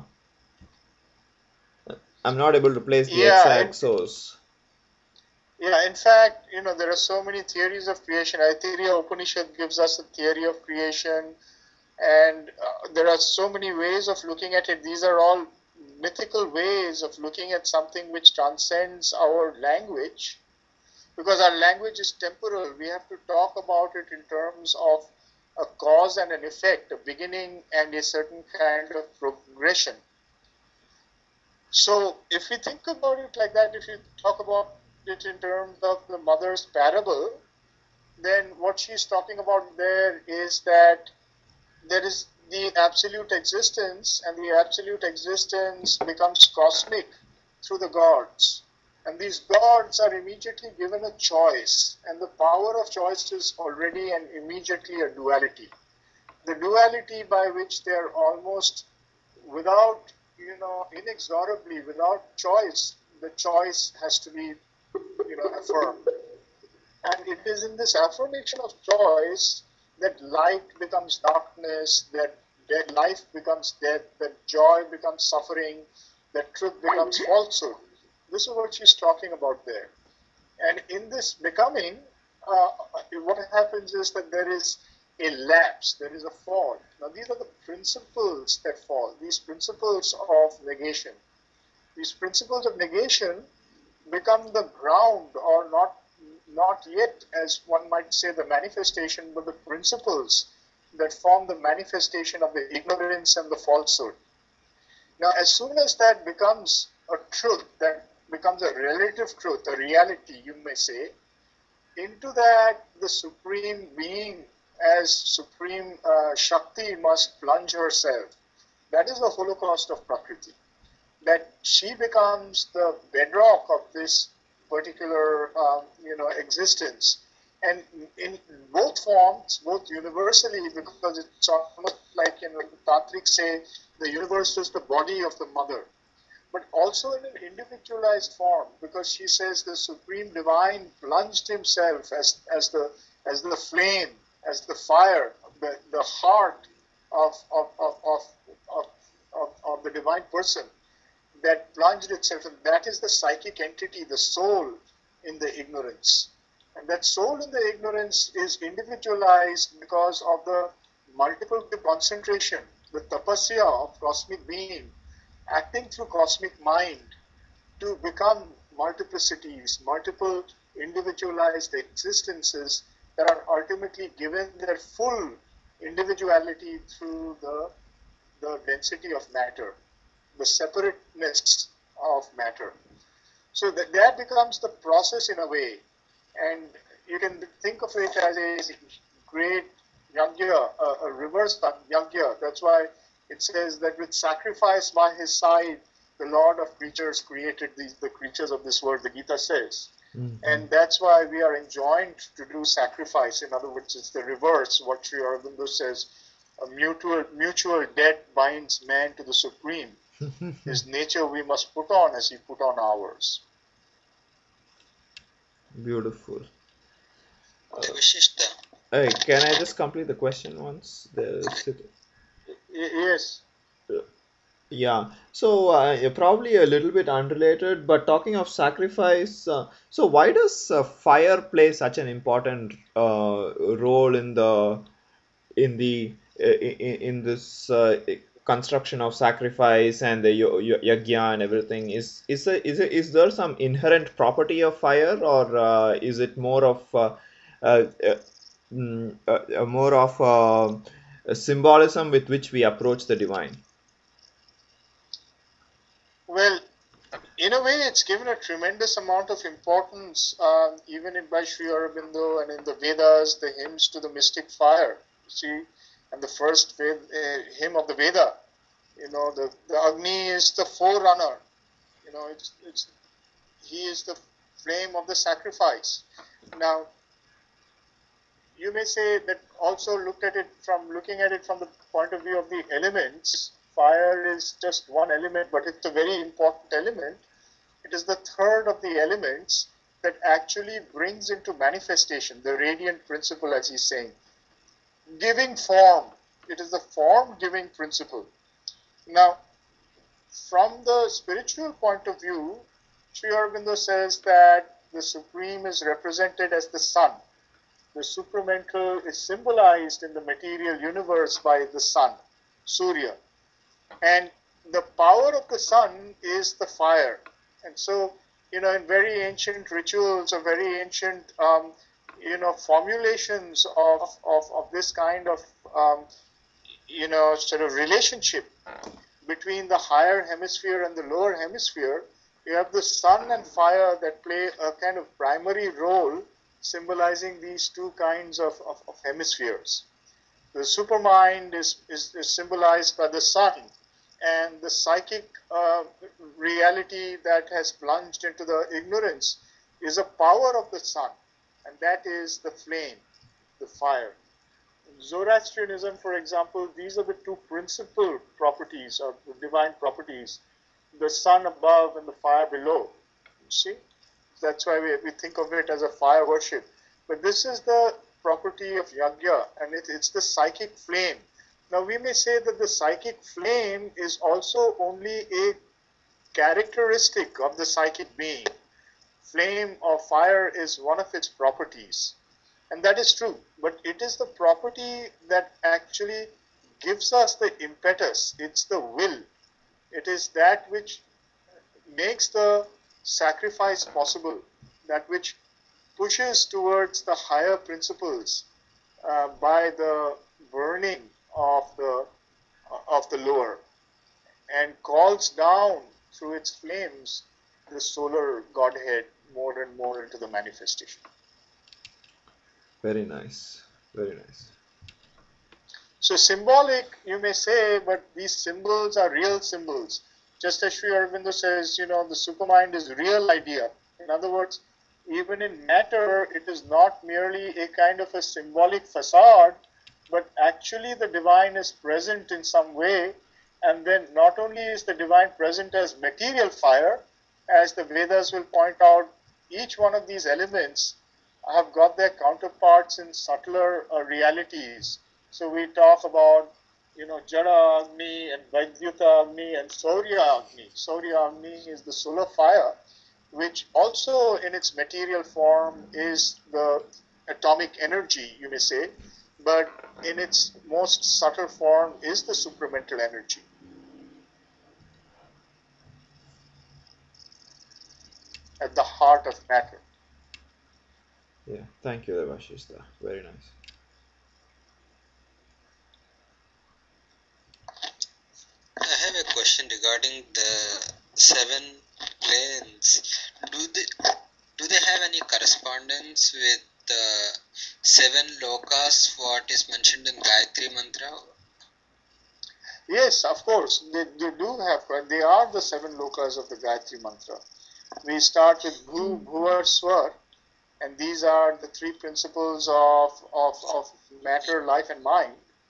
I'm not able to place the Yeah, exact and source. yeah, in fact, you know, there are so many theories of creation. Aitareya Upanishad gives us a theory of creation, and uh, there are so many ways of looking at it. These are all mythical ways of looking at something which transcends our language, because our language is temporal. We have to talk about it in terms of a cause and an effect, a beginning and a certain kind of progression. So if we think about it like that, if you talk about it in terms of the mother's parable, then what she's talking about there is that there is the absolute existence, and the absolute existence becomes cosmic through the gods. And these gods are immediately given a choice, and the power of choice is already and immediately a duality. The duality by which they are almost without, you know, inexorably, without choice, the choice has to be, you know, affirmed. And it is in this affirmation of choice that light becomes darkness, that dead life becomes death, that joy becomes suffering, that truth becomes falsehood. This is what she's talking about there. And in this becoming, uh, what happens is that there is a lapse, there is a fall. Now, these are the principles that fall, these principles of negation. These principles of negation become the ground, or not not yet, as one might say, the manifestation, but the principles that form the manifestation of the ignorance and the falsehood. Now, as soon as that becomes a truth, that becomes a relative truth, a reality, you may say, into that the Supreme Being as Supreme uh, Shakti must plunge herself. That is the Holocaust of Prakriti. That she becomes the bedrock of this particular, um, you know, existence. And in both forms, both universally, because it's almost like, you know, the tantrics say the universe is the body of the mother, but also in an individualized form, because she says the Supreme Divine plunged himself as, as the as the flame, as the fire, the, the heart of, of, of, of, of, of, of the Divine Person, that plunged itself, and that is the psychic entity, the soul in the ignorance. And that soul in the ignorance is individualized because of the multiple concentration, the tapasya of cosmic being, acting through cosmic mind to become multiplicities, multiple individualized existences that are ultimately given their full individuality through the, the density of matter, the separateness of matter. So that, that becomes the process in a way. And you can think of it as a great yagya, a, a reverse yagya. That's why it says that with sacrifice by his side, the Lord of creatures created these, the creatures of this world, the Gita says. Mm-hmm. And that's why we are enjoined to do sacrifice. In other words, it's the reverse, what Sri Aurobindo says. A mutual mutual debt binds man to the supreme. His nature we must put on as he put on ours. Beautiful. Uh, Devashishta, hey, can I just complete the question once? The Y- yes. Yeah, so uh, yeah, probably a little bit unrelated, but talking of sacrifice, uh, so why does uh, fire play such an important uh, role in the in the in, in this uh, construction of sacrifice and the yo- yo- yajna and everything? Is is a, is a, is there some inherent property of fire, or uh, is it more of uh, uh, uh, mm, uh, uh, more of uh, a symbolism with which we approach the divine? Well, in a way, it's given a tremendous amount of importance, um, even in by Sri Aurobindo and in the Vedas, the hymns to the mystic fire. You see, and the first Ved, uh, hymn of the Veda, you know, the, the Agni is the forerunner. You know, it's it's he is the flame of the sacrifice. Now, you may say that also looked at it from looking at it from the point of view of the elements. Fire is just one element, but it's a very important element. It is the third of the elements that actually brings into manifestation the radiant principle, as he's saying. Giving form. It is the form giving principle. Now, from the spiritual point of view, Sri Aurobindo says that the Supreme is represented as the sun. The supramental is symbolized in the material universe by the sun, Surya. And the power of the sun is the fire. And so, you know, in very ancient rituals or very ancient, um, you know, formulations of, of, of this kind of, um, you know, sort of relationship between the higher hemisphere and the lower hemisphere, you have the sun and fire that play a kind of primary role symbolizing these two kinds of, of, of hemispheres. The supermind is, is, is symbolized by the sun, and the psychic uh, reality that has plunged into the ignorance is a power of the sun, and that is the flame, the fire. In Zoroastrianism, for example, these are the two principal properties of the divine properties, the sun above and the fire below. You see? That's why we, we think of it as a fire worship. But this is the property of yajna, and it, it's the psychic flame. Now, we may say that the psychic flame is also only a characteristic of the psychic being. Flame or fire is one of its properties. And that is true. But it is the property that actually gives us the impetus. It's the will. It is that which makes the sacrifice possible, that which pushes towards the higher principles uh, by the burning of the of the lower, and calls down through its flames the solar godhead more and more into the manifestation. Very nice. Very nice. So symbolic, you may say, but these symbols are real symbols. Just as Sri Aurobindo says, you know, the supermind is real idea. In other words, even in matter, it is not merely a kind of a symbolic facade, but actually the divine is present in some way. And then not only is the divine present as material fire, as the Vedas will point out, each one of these elements have got their counterparts in subtler uh, realities. So we talk about, you know, Jada Agni and Vaidyuta Agni and Saurya Agni. Saurya Agni is the solar fire, which also in its material form is the atomic energy, you may say, but in its most subtle form is the supramental energy. At the heart of matter. Yeah, thank you, Devashishta. Very nice. I have a question regarding the seven planes. Do they do they have any correspondence with the seven lokas what is mentioned in Gayatri Mantra? Yes, of course, they, they do have, they are the seven lokas of the Gayatri Mantra. We start with Bhu, Bhuvar, Swar, and these are the three principles of, of, of matter, life, and mind.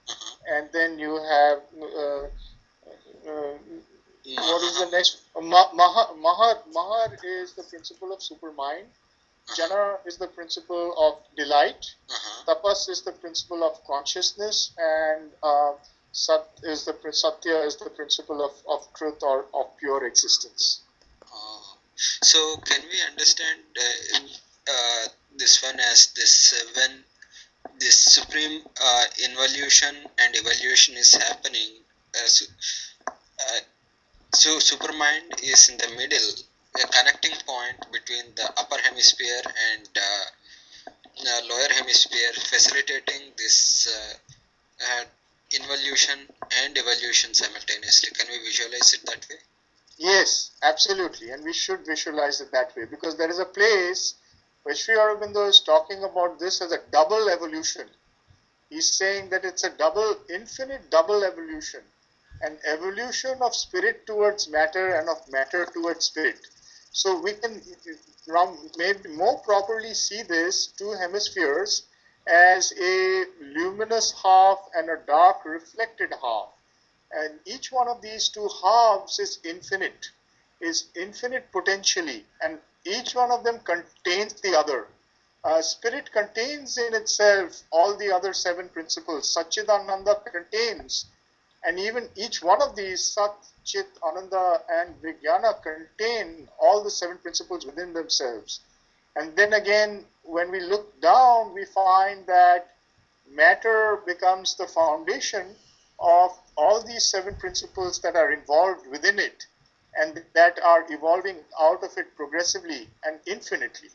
Uh-huh. and then you have uh, uh, what is the Maha. next? Uh, Ma- Maha, Mahar, Mahar is the principle of supermind. Uh-huh. Jana is the principle of delight. Uh-huh. Tapas is the principle of consciousness, and uh, Sat is the Satya is the principle of, of truth or of pure existence. Oh. So can we understand uh, uh, this one as this uh, when this supreme uh, involution and evolution is happening? Uh, so, uh, so supermind is in the middle, a connecting point between the upper hemisphere and uh, uh, lower hemisphere, facilitating this uh, uh, involution and evolution simultaneously. Can we visualize it that way? Yes, absolutely, and we should visualize it that way because there is a place where Sri Aurobindo is talking about this as a double evolution. He's saying that it's a double, infinite double evolution, an evolution of spirit towards matter and of matter towards spirit. So we can maybe more properly see this two hemispheres as a luminous half and a dark reflected half. And each one of these two halves is infinite, is infinite potentially, and each one of them contains the other. Uh, spirit contains in itself all the other seven principles. Satchidananda contains, and even each one of these, Sat, Chit, Ananda, and Vijnana, contain all the seven principles within themselves. And then again, when we look down, we find that matter becomes the foundation of all these seven principles that are involved within it and that are evolving out of it progressively and infinitely.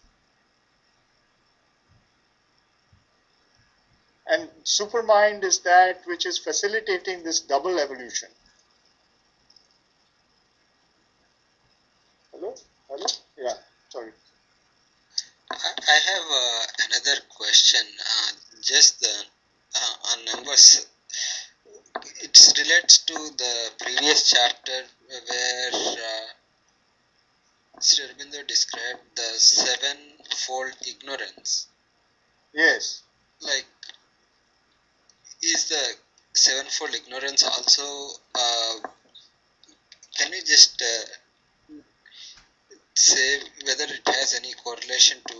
And supermind is that which is facilitating this double evolution. Hello? Hello? Yeah, sorry. I have uh, another question. Uh, just the uh, on numbers. It relates to the previous chapter where uh, Sri Aurobindo described the sevenfold ignorance. Yes. Like, is the sevenfold ignorance also? Uh, can we just uh, say whether it has any correlation to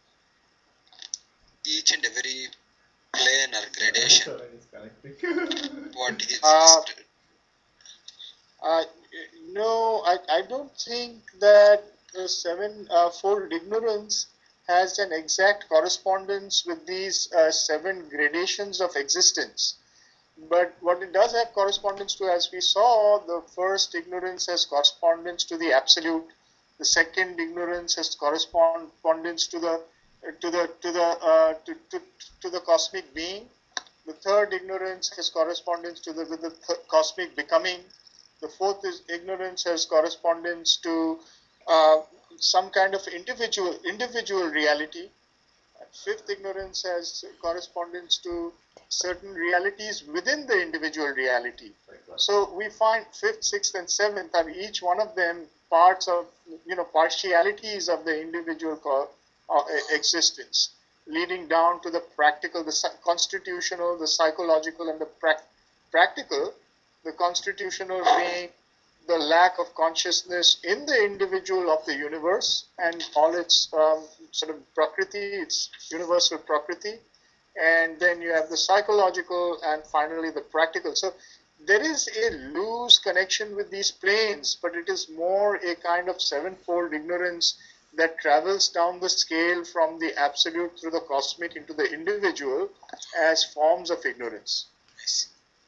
each and every plane or gradation? What is Uh, just, uh, no, I, I don't think that the seven-fold ignorance has an exact correspondence with these uh, seven gradations of existence. But what it does have correspondence to, as we saw, the first ignorance has correspondence to the absolute. The second ignorance has correspondence to the to the to the uh, to, to, to the cosmic being. The third ignorance has correspondence to the with the th- cosmic becoming. The fourth is ignorance has correspondence to uh, some kind of individual individual reality. Fifth ignorance has correspondence to certain realities within the individual reality. So we find fifth, sixth, and seventh are each one of them parts of, you know, partialities of the individual co- uh, existence, leading down to the practical, the constitutional, the psychological, and the pra- practical. The constitutional being the lack of consciousness in the individual of the universe and all its um, sort of prakriti, its universal prakriti. And then you have the psychological and finally the practical. So there is a loose connection with these planes, but it is more a kind of sevenfold ignorance that travels down the scale from the absolute through the cosmic into the individual as forms of ignorance. I see.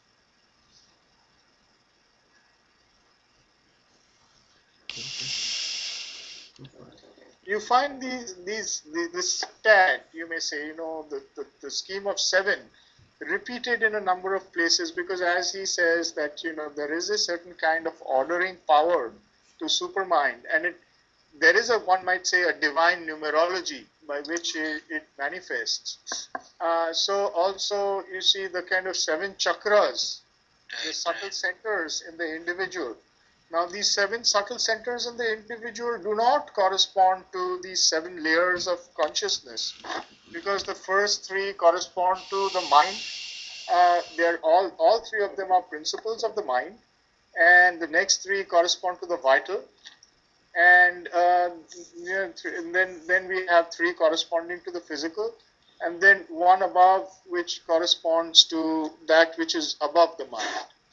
You find these these this tag, you may say, you know, the, the, the scheme of seven repeated in a number of places because as he says that, you know, there is a certain kind of ordering power to supermind, and it there is a, one might say, a divine numerology by which it, it manifests. Uh, so also you see the kind of seven chakras, the Right, subtle right. centers in the individual. Now, these seven subtle centers in the individual do not correspond to these seven layers of consciousness because the first three correspond to the mind, uh, they're all, all three of them are principles of the mind, and the next three correspond to the vital, and, uh, you know, and then, then we have three corresponding to the physical, and then one above which corresponds to that which is above the mind.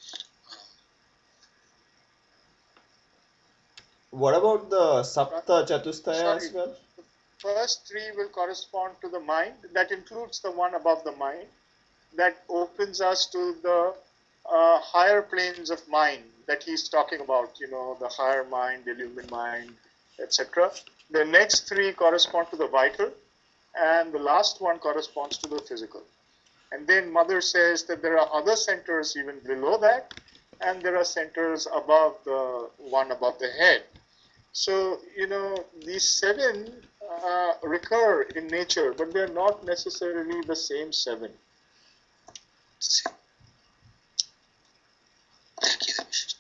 What about the Sapta Chatustaya as Sorry. well? First three will correspond to the mind. That includes the one above the mind. That opens us to the uh, higher planes of mind that he's talking about, you know, the higher mind, illumined mind, et cetera. The next three correspond to the vital, and the last one corresponds to the physical. And then Mother says that there are other centers even below that, and there are centers above the one above the head. So, you know, these seven uh, recur in nature, but they're not necessarily the same seven. Thank you, Dharmesh.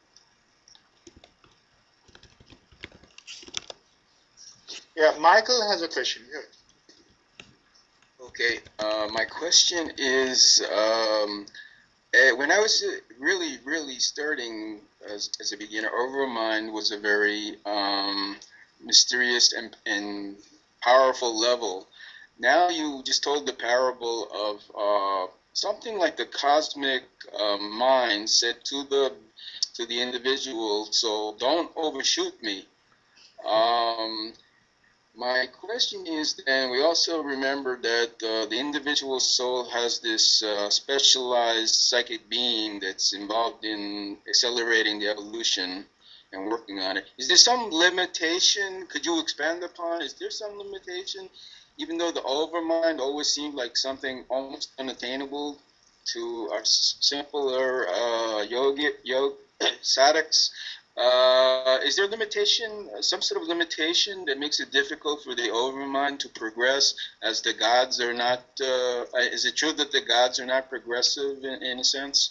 Yeah, Michael has a question here. Okay, uh, my question is, um, eh, when I was uh, really, really starting as, as a beginner, Overmind was a very um, mysterious and, and powerful level. Now you just told the parable of uh, something like the cosmic uh, mind said to the to the individual, so don't overshoot me. Um, my question is then, we also remember that uh, the individual soul has this uh, specialized psychic being that's involved in accelerating the evolution and working on it. Is there some limitation? Could you expand upon? Is there some limitation? Even though the overmind always seemed like something almost unattainable to our simpler uh, yogi, yog, sadhaks, uh, is there a limitation, some sort of limitation that makes it difficult for the overmind to progress, as the gods are not, uh, is it true that the gods are not progressive in, in a sense?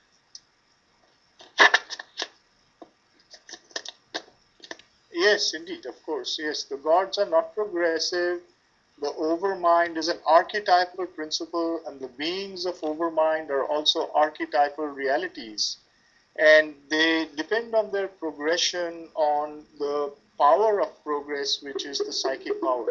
Yes, indeed, of course. Yes, the gods are not progressive. The overmind is an archetypal principle, and the beings of overmind are also archetypal realities. And they depend on their progression on the power of progress, which is the psychic power.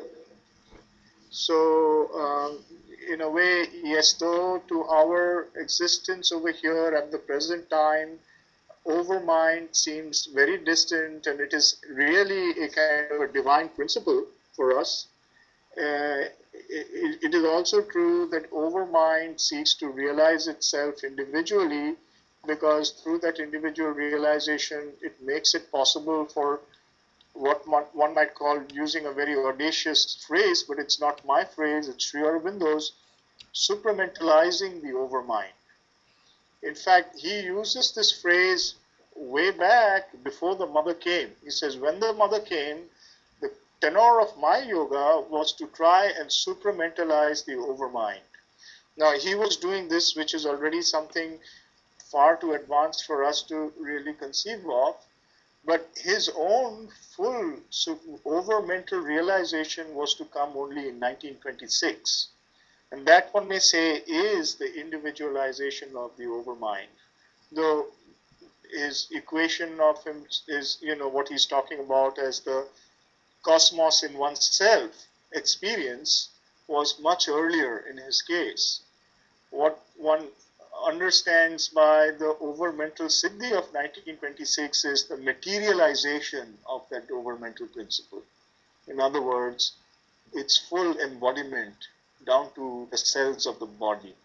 So, um, in a way, yes, though to our existence over here at the present time, overmind seems very distant, and it is really a kind of a divine principle for us. Uh, it, it is also true that overmind seeks to realize itself individually, because through that individual realization, it makes it possible for what one might call, using a very audacious phrase, but it's not my phrase, it's Sri Aurobindo's, supramentalizing the overmind. In fact, he uses this phrase way back before the mother came. He says, when the mother came, the tenor of my yoga was to try and supramentalize the overmind. Now, he was doing this, which is already something far too advanced for us to really conceive of, but his own full over mental realization was to come only in nineteen twenty-six. And that, one may say, is the individualization of the overmind. Though his equation of him is, you know, what he's talking about as the cosmos in oneself experience was much earlier in his case. What one understands by the over mental siddhi of nineteen twenty-six is the materialization of that over mental principle. In other words, its full embodiment down to the cells of the body.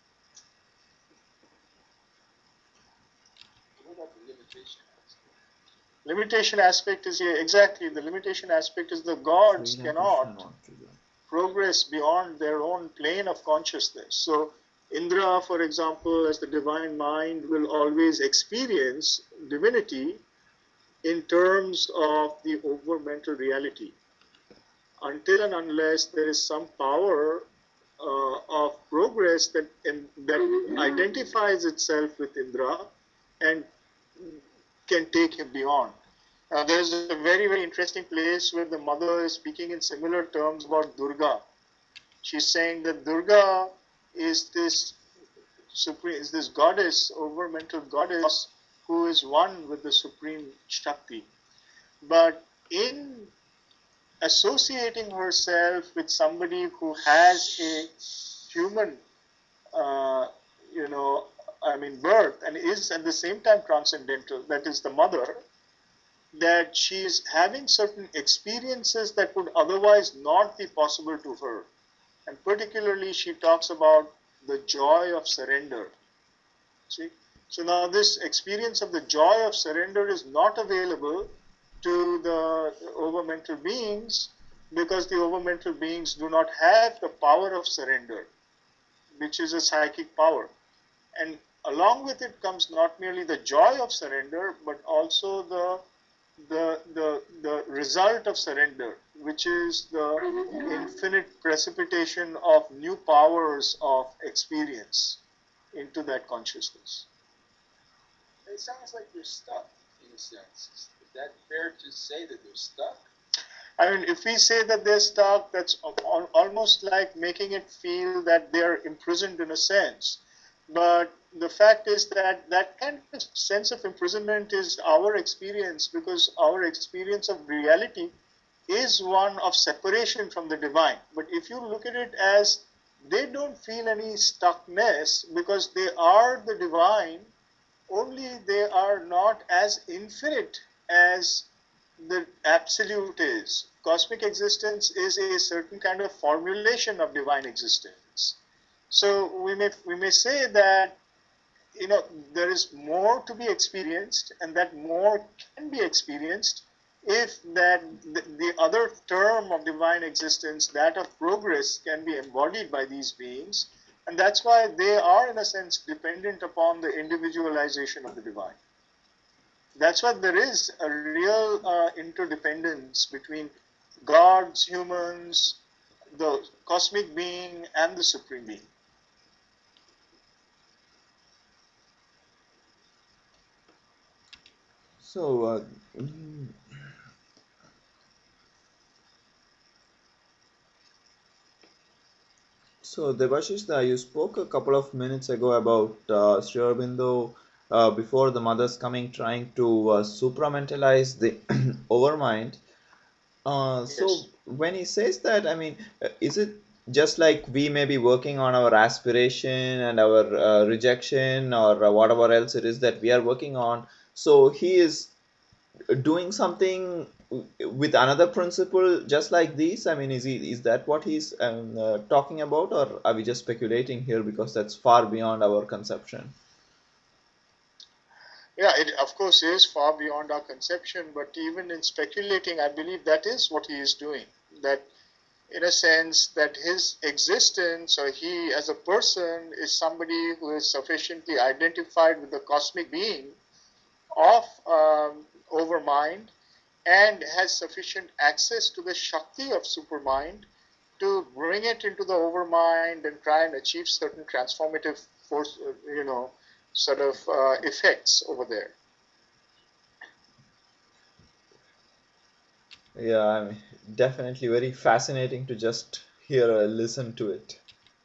What about the limitation aspect? Limitation aspect is here, exactly, the limitation aspect is the gods cannot progress beyond their own plane of consciousness. So Indra, for example, as the divine mind, will always experience divinity in terms of the over mental reality, until and unless there is some power uh, of progress that, in, that identifies itself with Indra and can take him beyond. Now, there's a very, very interesting place where the mother is speaking in similar terms about Durga. She's saying that Durga is this supreme, is this goddess, over-mental goddess, who is one with the supreme Shakti. But in associating herself with somebody who has a human, uh, you know, I mean, birth, and is at the same time transcendental, that is the mother, that she is having certain experiences that would otherwise not be possible to her. And particularly, she talks about the joy of surrender. See? So now this experience of the joy of surrender is not available to the overmental beings, because the overmental beings do not have the power of surrender, which is a psychic power. And along with it comes not merely the joy of surrender, but also the the the the result of surrender, which is the infinite precipitation of new powers of experience into that consciousness. It sounds like they're stuck, in a sense. Is that fair to say that they're stuck? I mean, if we say that they're stuck, that's al- almost like making it feel that they're imprisoned in a sense. But the fact is that that kind of sense of imprisonment is our experience, because our experience of reality is one of separation from the divine. But if you look at it as they don't feel any stuckness because they are the divine, only they are not as infinite as the absolute is. Cosmic existence is a certain kind of formulation of divine existence. So we may we may say that, you know, there is more to be experienced, and that more can be experienced if that the, the other term of divine existence, that of progress, can be embodied by these beings. And that's why they are, in a sense, dependent upon the individualization of the divine. That's why there is a real uh, interdependence between gods, humans, the cosmic being, and the supreme being. So, uh, mm, so Debashis, you spoke a couple of minutes ago about uh, Sri Aurobindo uh, before the mother's coming, trying to uh, supramentalize the overmind. Uh, so Yes. when he says that, I mean, uh, is it just like we may be working on our aspiration and our uh, rejection, or uh, whatever else it is that we are working on? So he is doing something with another principle just like this? I mean, is he is that what he's um, uh, talking about, or are we just speculating here because that's far beyond our conception? Yeah, it of course is far beyond our conception, but even in speculating, I believe that is what he is doing. That, in a sense, that his existence, or he as a person, is somebody who is sufficiently identified with the cosmic being of um, overmind, and has sufficient access to the Shakti of supermind to bring it into the overmind and try and achieve certain transformative force, uh, you know, sort of uh, effects over there. Yeah, I mean, definitely very fascinating to just hear or listen to it.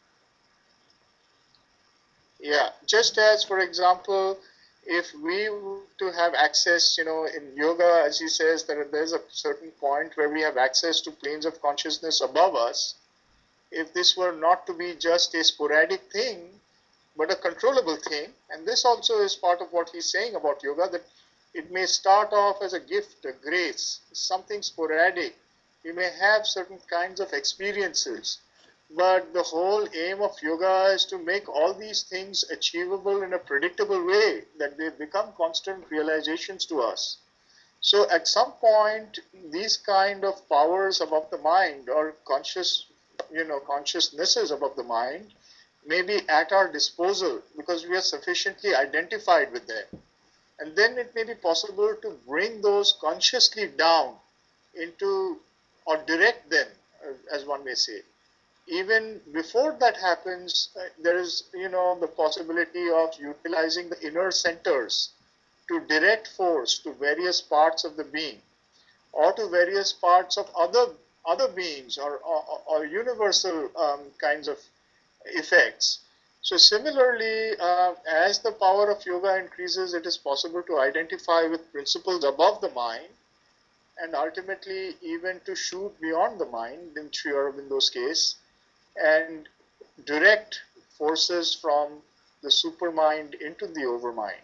Yeah, just as, for example, if we were to have access, you know, in yoga, as he says, that there's a certain point where we have access to planes of consciousness above us. If this were not to be just a sporadic thing, but a controllable thing, and this also is part of what he's saying about yoga, that it may start off as a gift, a grace, something sporadic. We may have certain kinds of experiences, but the whole aim of yoga is to make all these things achievable in a predictable way, that they become constant realizations to us. So at some point, these kind of powers above the mind, or conscious, you know, consciousnesses above the mind, may be at our disposal because we are sufficiently identified with them. And then it may be possible to bring those consciously down into, or direct them, uh, as one may say. Even before that happens, uh, there is, you know, the possibility of utilizing the inner centers to direct force to various parts of the being, or to various parts of other other beings, or, or, or universal um, kinds of effects. So similarly, uh, as the power of yoga increases, it is possible to identify with principles above the mind, and ultimately even to shoot beyond the mind, in Sri Aurobindo's case, and direct forces from the supermind into the overmind.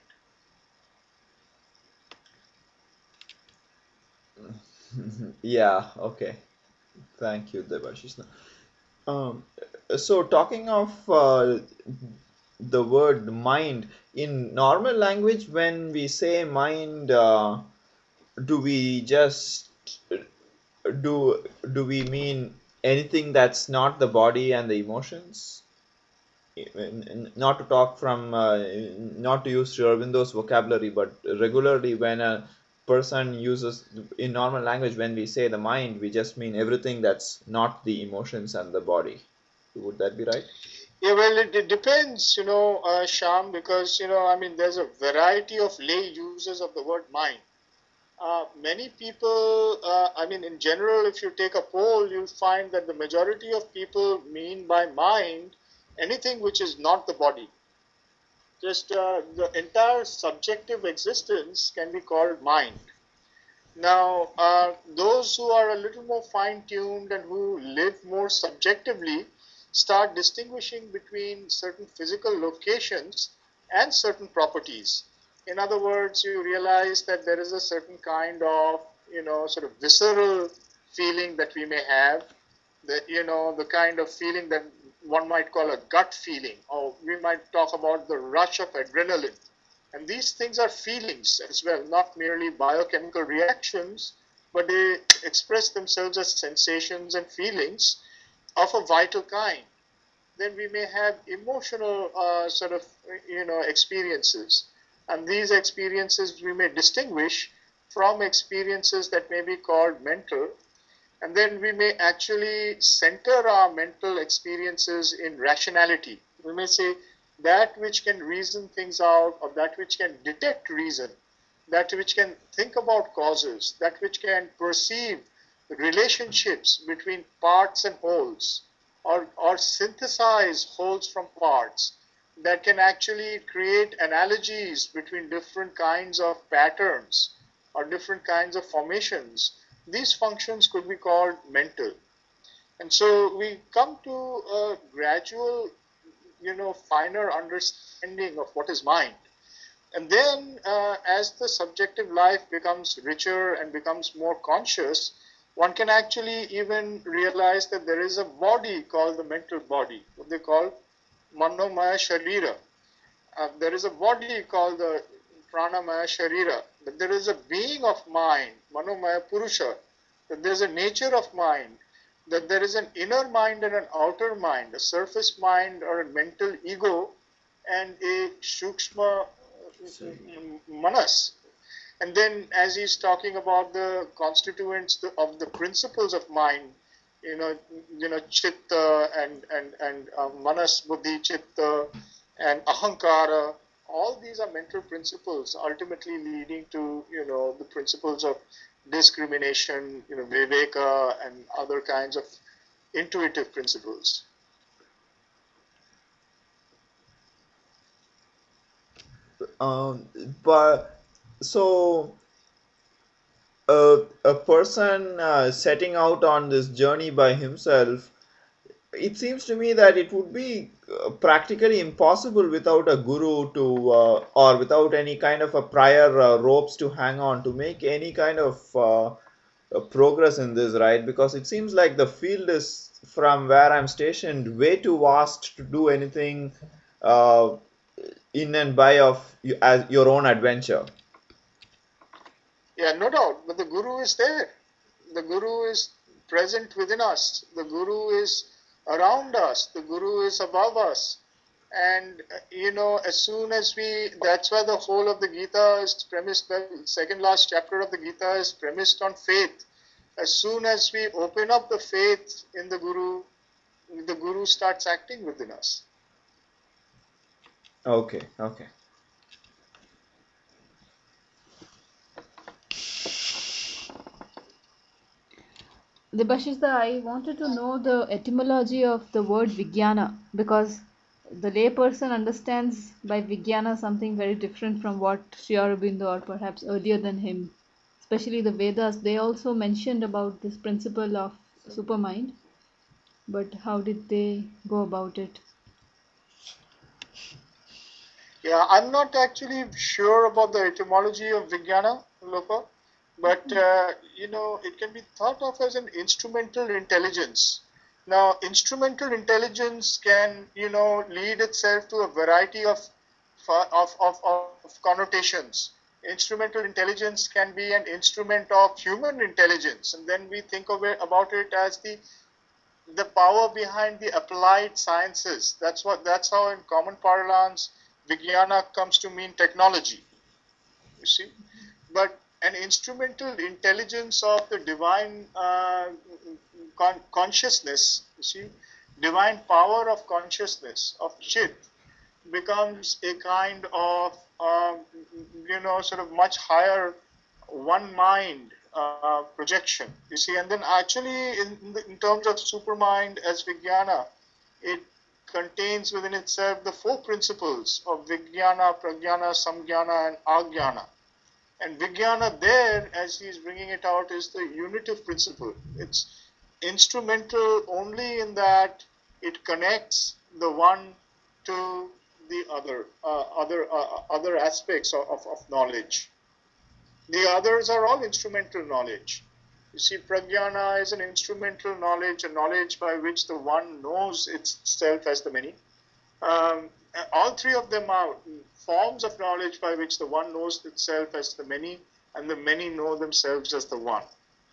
Yeah, okay. Thank you, Debashis. Um, so talking of uh, the word mind, in normal language, when we say mind, uh, do we just do do we mean anything that's not the body and the emotions? N- n- Not to talk from, uh, not to use Sri Aurobindo's vocabulary, but regularly when a person uses in normal language, when we say the mind, we just mean everything that's not the emotions and the body. Would that be right? Yeah, well, it, it depends, you know, uh, Sham, because, you know, I mean, there's a variety of lay uses of the word mind. Uh, many people, uh, I mean, in general, if you take a poll, you'll find that the majority of people mean by mind anything which is not the body. Just uh, the entire subjective existence can be called mind. Now, uh, those who are a little more fine tuned and who live more subjectively start distinguishing between certain physical locations and certain properties. In other words, you realize that there is a certain kind of, you know, sort of visceral feeling that we may have, that, you know, the kind of feeling that one might call a gut feeling, or we might talk about the rush of adrenaline. And these things are feelings as well, not merely biochemical reactions, but they express themselves as sensations and feelings of a vital kind. Then we may have emotional uh, sort of, you know, experiences. And these experiences we may distinguish from experiences that may be called mental. And then we may actually center our mental experiences in rationality. We may say that which can reason things out, or that which can detect reason, that which can think about causes, that which can perceive relationships between parts and wholes, or, or synthesize wholes from parts, that can actually create analogies between different kinds of patterns or different kinds of formations. These functions could be called mental. And so we come to a gradual, you know, finer understanding of what is mind. And then, uh, as the subjective life becomes richer and becomes more conscious, one can actually even realize that there is a body called the mental body, what they call Manomaya Sharira. Uh, there is a body called the Pranamaya Sharira. That there is a being of mind, Manomaya Purusha. That there is a nature of mind. That there is an inner mind and an outer mind, a surface mind or a mental ego, and a Shukshma Manas. And then, as he's talking about the constituents of the principles of mind, you know, you know, chitta and and and uh, manas, buddhi, chitta, and ahankara. All these are mental principles, ultimately leading to, you know, the principles of discrimination, you know, viveka, and other kinds of intuitive principles. Um, but so a, a person uh, setting out on this journey by himself, it seems to me that it would be uh, practically impossible without a guru to, uh, or without any kind of a prior uh, ropes to hang on to make any kind of uh, uh, progress in this, right? Because it seems like the field is, from where I'm stationed, way too vast to do anything uh, in and by of you, as your own adventure. Yeah, no doubt. But the Guru is there. The Guru is present within us. The Guru is around us. The Guru is above us. And, uh, you know, as soon as we, that's why the whole of the Gita is premised, the second last chapter of the Gita is premised on faith. As soon as we open up the faith in the Guru, the Guru starts acting within us. Okay, okay. Debashista, I wanted to know the etymology of the word Vijnana because the layperson understands by Vijnana something very different from what Sri Aurobindo or perhaps earlier than him, especially the Vedas, they also mentioned about this principle of supermind, but how did they go about it? Yeah, I'm not actually sure about the etymology of Vijnana, Lopa, but uh, you know, it can be thought of as an instrumental intelligence. Now, instrumental intelligence can, you know, lead itself to a variety of of, of, of connotations. Instrumental intelligence can be an instrument of human intelligence, and then we think of it about it as the the power behind the applied sciences. That's what that's how in common parlance Vijnana comes to mean technology. You see, but an instrumental intelligence of the divine uh, con- consciousness. You see, divine power of consciousness of Chit becomes a kind of um, you know sort of much higher one mind uh, projection, you see. And then actually in, the, in terms of supermind as Vijnana, it contains within itself the four principles of Vijnana, Pragyana, Samgyana and Agyana. And Vijnana there, as he is bringing it out, is the unitive principle. It's instrumental only in that it connects the one to the other, uh, other, uh, other aspects of, of, of knowledge. The others are all instrumental knowledge. You see, Pragyana is an instrumental knowledge, a knowledge by which the one knows itself as the many. Um, all three of them are forms of knowledge by which the one knows itself as the many, and the many know themselves as the one.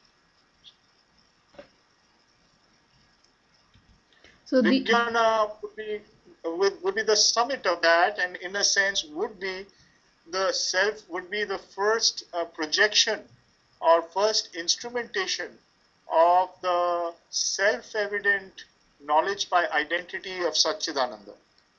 So Vijnana would be would, would be the summit of that, and in a sense would be the self would be the first uh, projection or first instrumentation of the self-evident knowledge by identity of Satchidananda.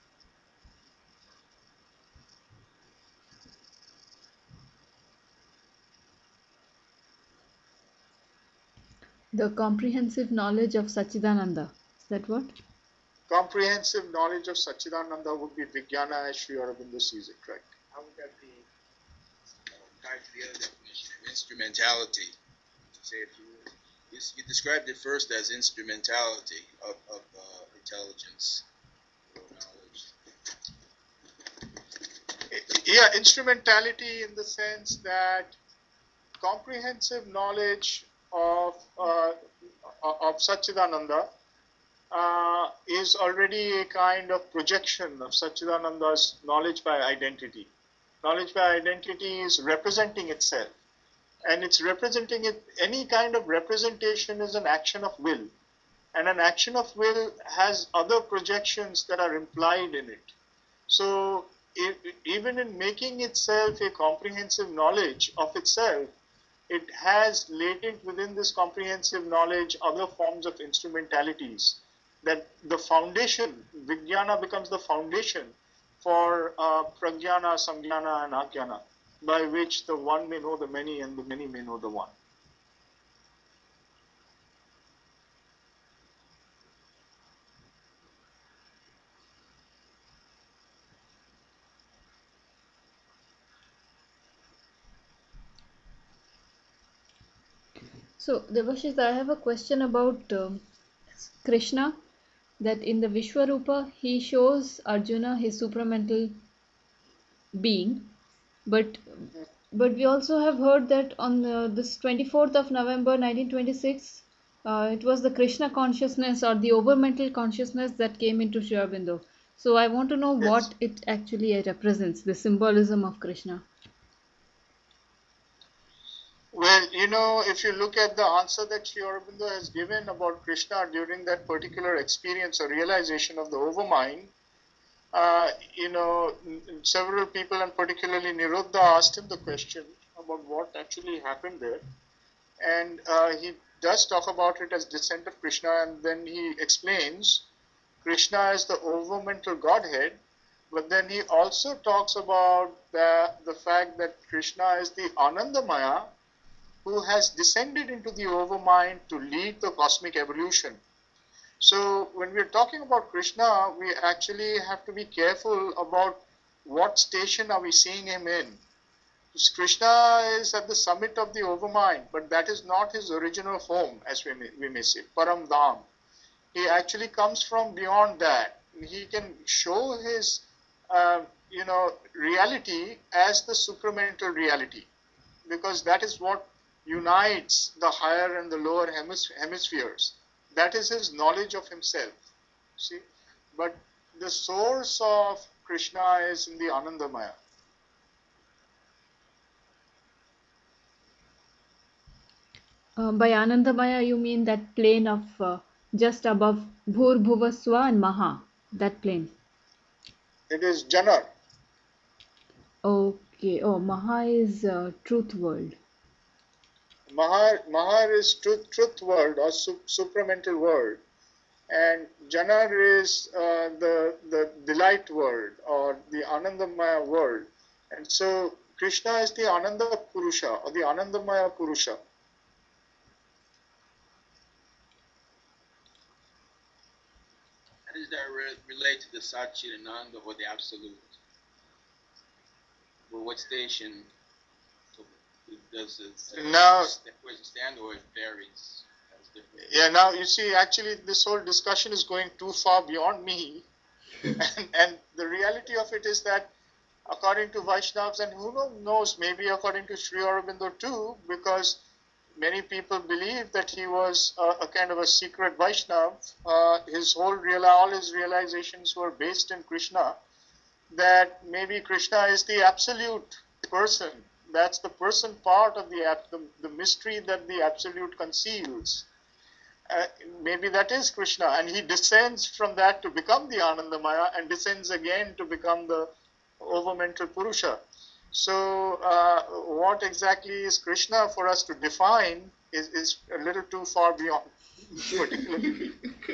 The comprehensive knowledge of Satchidananda. Is that what? Comprehensive knowledge of Satchidananda would be Vijnana as Sri Aurobindo sees it, right? How would that be tied to the other definition of instrumentality? To say if you, you, you described it first as instrumentality of, of uh, intelligence or knowledge. Yeah, instrumentality in the sense that comprehensive knowledge of uh, of Satchidananda uh, is already a kind of projection of Satchidananda's knowledge by identity. Knowledge by identity is representing itself, and it's representing it. Any kind of representation is an action of will, and an action of will has other projections that are implied in it. So if, even in making itself a comprehensive knowledge of itself, it has latent within this comprehensive knowledge other forms of instrumentalities. That the foundation, Vijnana becomes the foundation for uh, Pragyana, Samgyana and Agyana, by which the one may know the many and the many may know the one. So, Devashish, I have a question about um, Krishna, that in the Vishwarupa, he shows Arjuna his supramental being, but but we also have heard that on the, this twenty-fourth of November nineteen twenty-six, uh, it was the Krishna consciousness or the overmental consciousness that came into Sri Aurobindo. So I want to know Yes. what it actually represents, the symbolism of Krishna. Well, you know, if you look at the answer that Sri Aurobindo has given about Krishna during that particular experience or realization of the overmind, uh, you know, several people and particularly Niruddha asked him the question about what actually happened there. And uh, he does talk about it as descent of Krishna, and then he explains Krishna as the overmental Godhead, but then he also talks about the, the fact that Krishna is the Anandamaya, who has descended into the overmind to lead the cosmic evolution. So when we're talking about Krishna, we actually have to be careful about what station are we seeing him in. Krishna is at the summit of the overmind, but that is not his original home, as we may, we may say, Param Dham. He actually comes from beyond that. He can show his, uh, you know, reality as the supramental reality, because that is what unites the higher and the lower hemis- hemispheres. That is his knowledge of himself. See, but the source of Krishna is in the Anandamaya. Uh, by Anandamaya, you mean that plane of uh, just above Bhur, Bhuva, Swa and Maha, that plane. It is Janar. Okay. Oh, Maha is uh, truth world. Mahar, Mahar is truth, truth world or su- supramental world, and Janar is uh, the the delight world or the Anandamaya world. And so Krishna is the Ananda Purusha or the Anandamaya Purusha. How does that re- relate to the Satchitananda or the Absolute? Well, what station does it, uh, Now- st- where does it stand, or it varies? That's different. Yeah, now you see, actually, this whole discussion is going too far beyond me. and, and the reality of it is that, according to Vaishnavas, and who knows, maybe according to Sri Aurobindo too, because many people believe that he was a, a kind of a secret Vaishnav. Uh, his whole real, all his realizations were based in Krishna. That maybe Krishna is the absolute person. That's the person part of the the, the mystery that the absolute conceals. Uh, maybe that is Krishna, and he descends from that to become the Anandamaya, and descends again to become the overmental Purusha. So, uh, what exactly is Krishna for us to define is, is a little too far beyond, particularly.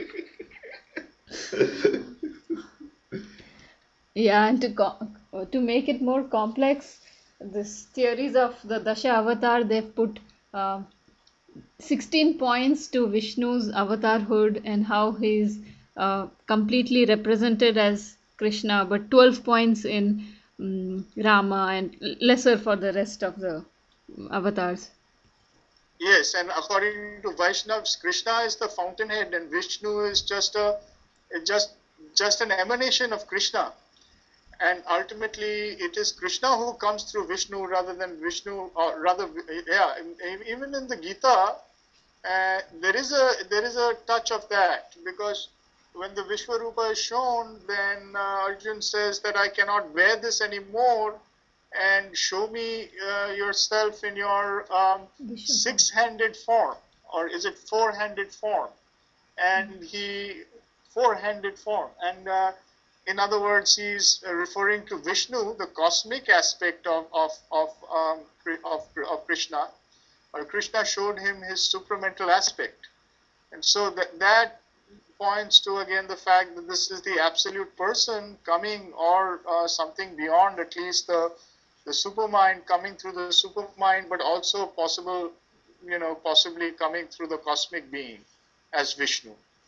Yeah, and to co- to make it more complex, this theories of the Dasha Avatar, they've put uh, sixteen points to Vishnu's avatarhood and how he's uh, completely represented as Krishna, but twelve points in um, Rama and lesser for the rest of the avatars. Yes, and according to Vaishnavas, Krishna is the fountainhead, and Vishnu is just a just just an emanation of Krishna. And ultimately, it is Krishna who comes through Vishnu rather than Vishnu, or rather, yeah. Even in the Gita, uh, there is a there is a touch of that, because when the Vishwarupa is shown, then uh, Arjun says that I cannot bear this anymore, and show me uh, yourself in your um, six-handed form, or is it four-handed form? And he four-handed form, and uh, in other words, he's referring to Vishnu, the cosmic aspect of of of um, of, of Krishna, or Krishna showed him his supramental aspect, and so that that points to again the fact that this is the absolute person coming, or uh, something beyond at least the the supermind, coming through the supermind, but also possible, you know, possibly coming through the cosmic being as Vishnu.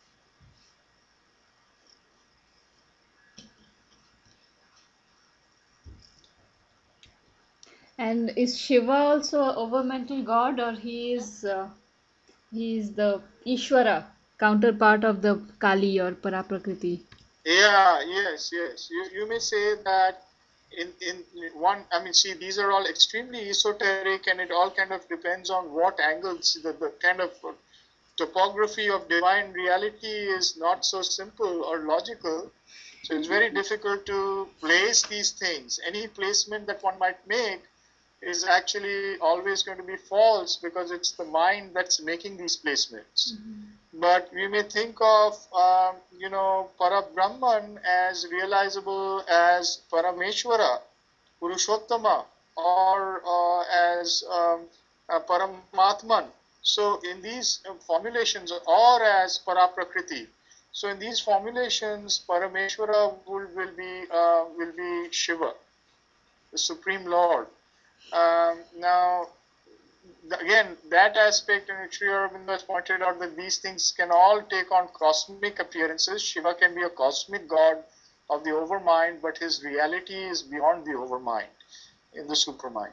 And is Shiva also a overmental god, or he is uh, he is the Ishvara counterpart of the Kali or Paraprakriti? Yeah, yes, yes. You, you may say that in, in one, I mean, see, these are all extremely esoteric, and it all kind of depends on what angles, the, the kind of topography of divine reality is not so simple or logical. So it's very difficult to place these things. Any placement that one might make is actually always going to be false, because it's the mind that's making these placements. Mm-hmm. But we may think of, um, you know, Parabrahman as realizable as Parameshwara, Purushottama, or uh, as um, uh, Paramatman. So in these formulations, or as Paraprakriti. So in these formulations, Parameshwara will, will be uh, will be Shiva, the Supreme Lord. Um, now, again, that aspect in which Sri Aurobindo has pointed out that these things can all take on cosmic appearances. Shiva can be a cosmic god of the overmind, but his reality is beyond the overmind, in the supermind.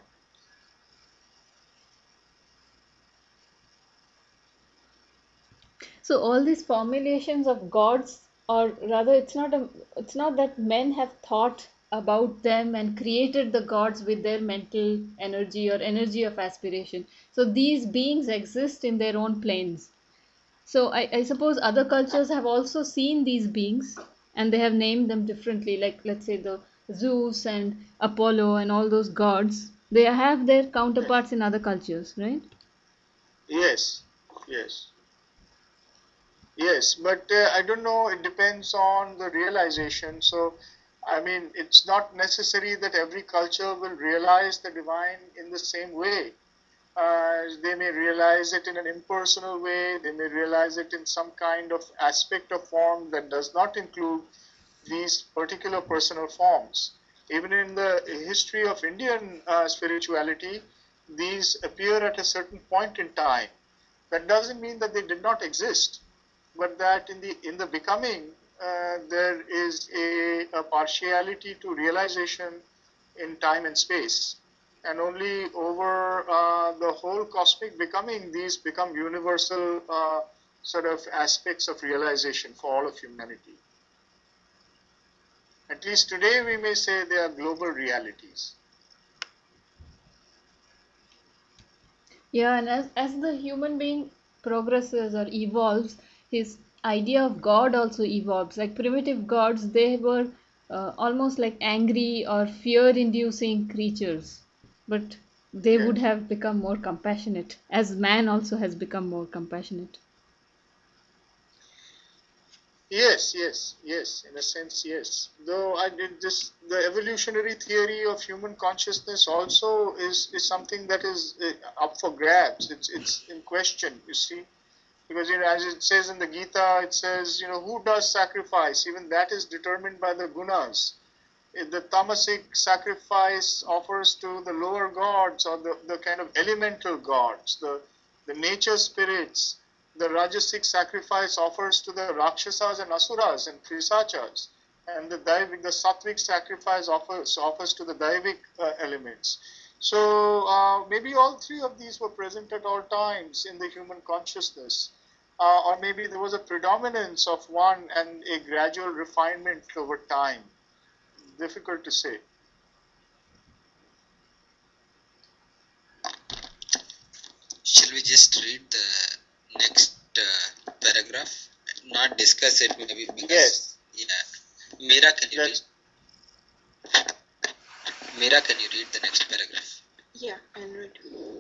So all these formulations of gods, or rather, it's not a, it's not that men have thought about them and created the gods with their mental energy or energy of aspiration. So these beings exist in their own planes. So I, I suppose other cultures have also seen these beings and they have named them differently. Like let's say the Zeus and Apollo and all those gods. They have their counterparts in other cultures, right? Yes, yes. Yes, but uh, I don't know, it depends on the realization. So, I mean, it's not necessary that every culture will realize the divine in the same way. Uh, they may realize it in an impersonal way, they may realize it in some kind of aspect of form that does not include these particular personal forms. Even in the history of Indian uh, spirituality, these appear at a certain point in time. That doesn't mean that they did not exist, but that in the in the becoming uh, there is a, a partiality to realization in time and space, and only over uh, the whole cosmic becoming these become universal uh, sort of aspects of realization for all of humanity. At least today we may say they are global realities. Yeah, and as, as the human being progresses or evolves, his idea of God also evolves. Like primitive gods, they were uh, almost like angry or fear-inducing creatures, but they would Yes. have become more compassionate, as man also has become more compassionate. Yes, yes, yes. In a sense, yes. Though I did this, the evolutionary theory of human consciousness also is, is something that is uh, up for grabs. It's it's in question. You see, because you know, as it says in the Gita, it says, you know, who does sacrifice? Even that is determined by the gunas. If the tamasic sacrifice offers to the lower gods or the, the kind of elemental gods, the the nature spirits. The rajasic sacrifice offers to the rakshasas and asuras and pisachas, and the daivic, the sattvic sacrifice offers offers to the daivic uh, elements. So uh, maybe all three of these were present at all times in the human consciousness, uh, or maybe there was a predominance of one and a gradual refinement over time. Difficult to say. Shall we just read the next uh, paragraph? Not discuss it maybe because Yes. yeah. Meera, can you That's read? Meera, can you read the next paragraph? Yeah, I'll read.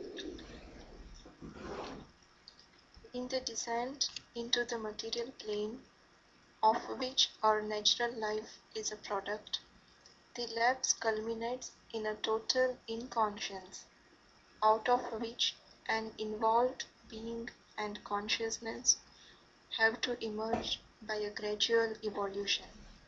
In the descent into the material plane, of which our natural life is a product, the lapse culminates in a total inconscience, out of which an involved being and consciousness have to emerge by a gradual evolution.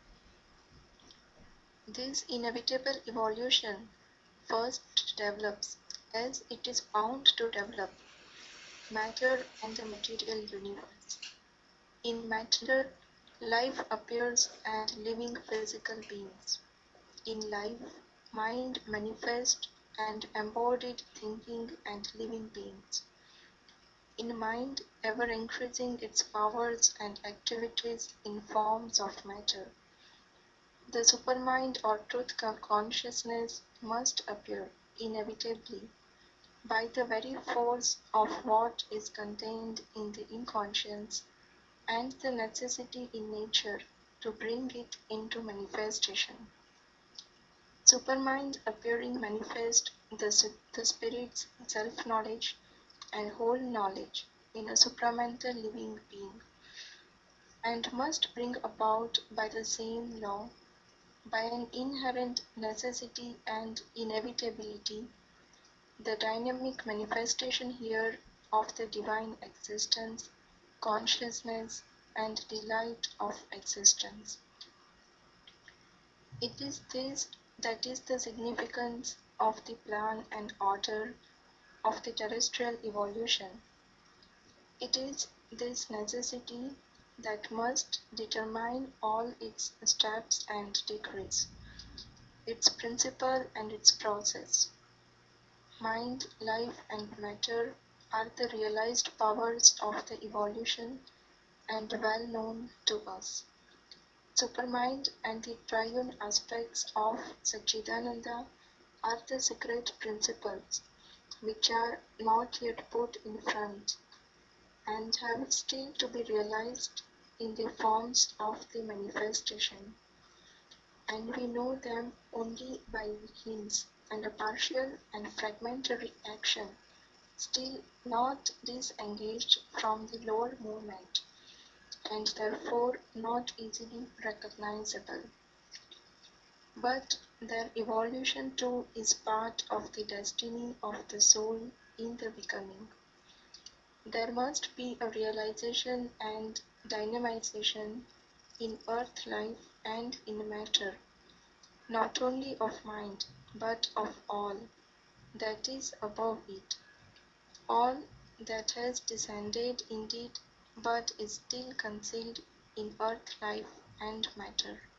This inevitable evolution first develops, as it is bound to develop, matter and the material universe. In matter, life appears and living physical beings. In life, mind manifests and embodied thinking and living beings. In mind, ever increasing its powers and activities in forms of matter. The supermind or truth consciousness must appear, inevitably, by the very force of what is contained in the inconscience and the necessity in nature to bring it into manifestation. Supermind appearing manifest the, the spirit's self-knowledge and whole knowledge in a supramental living being, and must bring about by the same law, by an inherent necessity and inevitability, the dynamic manifestation here of the divine existence, consciousness, and delight of existence. It is this that is the significance of the plan and order of the terrestrial evolution. It is this necessity that must determine all its steps and decrees, its principle and its process. Mind, life, and matter are the realized powers of the evolution and well known to us. Supermind and the triune aspects of Satchidananda are the secret principles which are not yet put in front and have still to be realized in the forms of the manifestation, and we know them only by hints and a partial and fragmentary action, still not disengaged from the lower movement, and therefore not easily recognizable. But their evolution too is part of the destiny of the soul in the becoming. There must be a realization and dynamization in earth life and in matter, not only of mind, but of all that is above it, all that has descended indeed, but is still concealed in earth life and matter.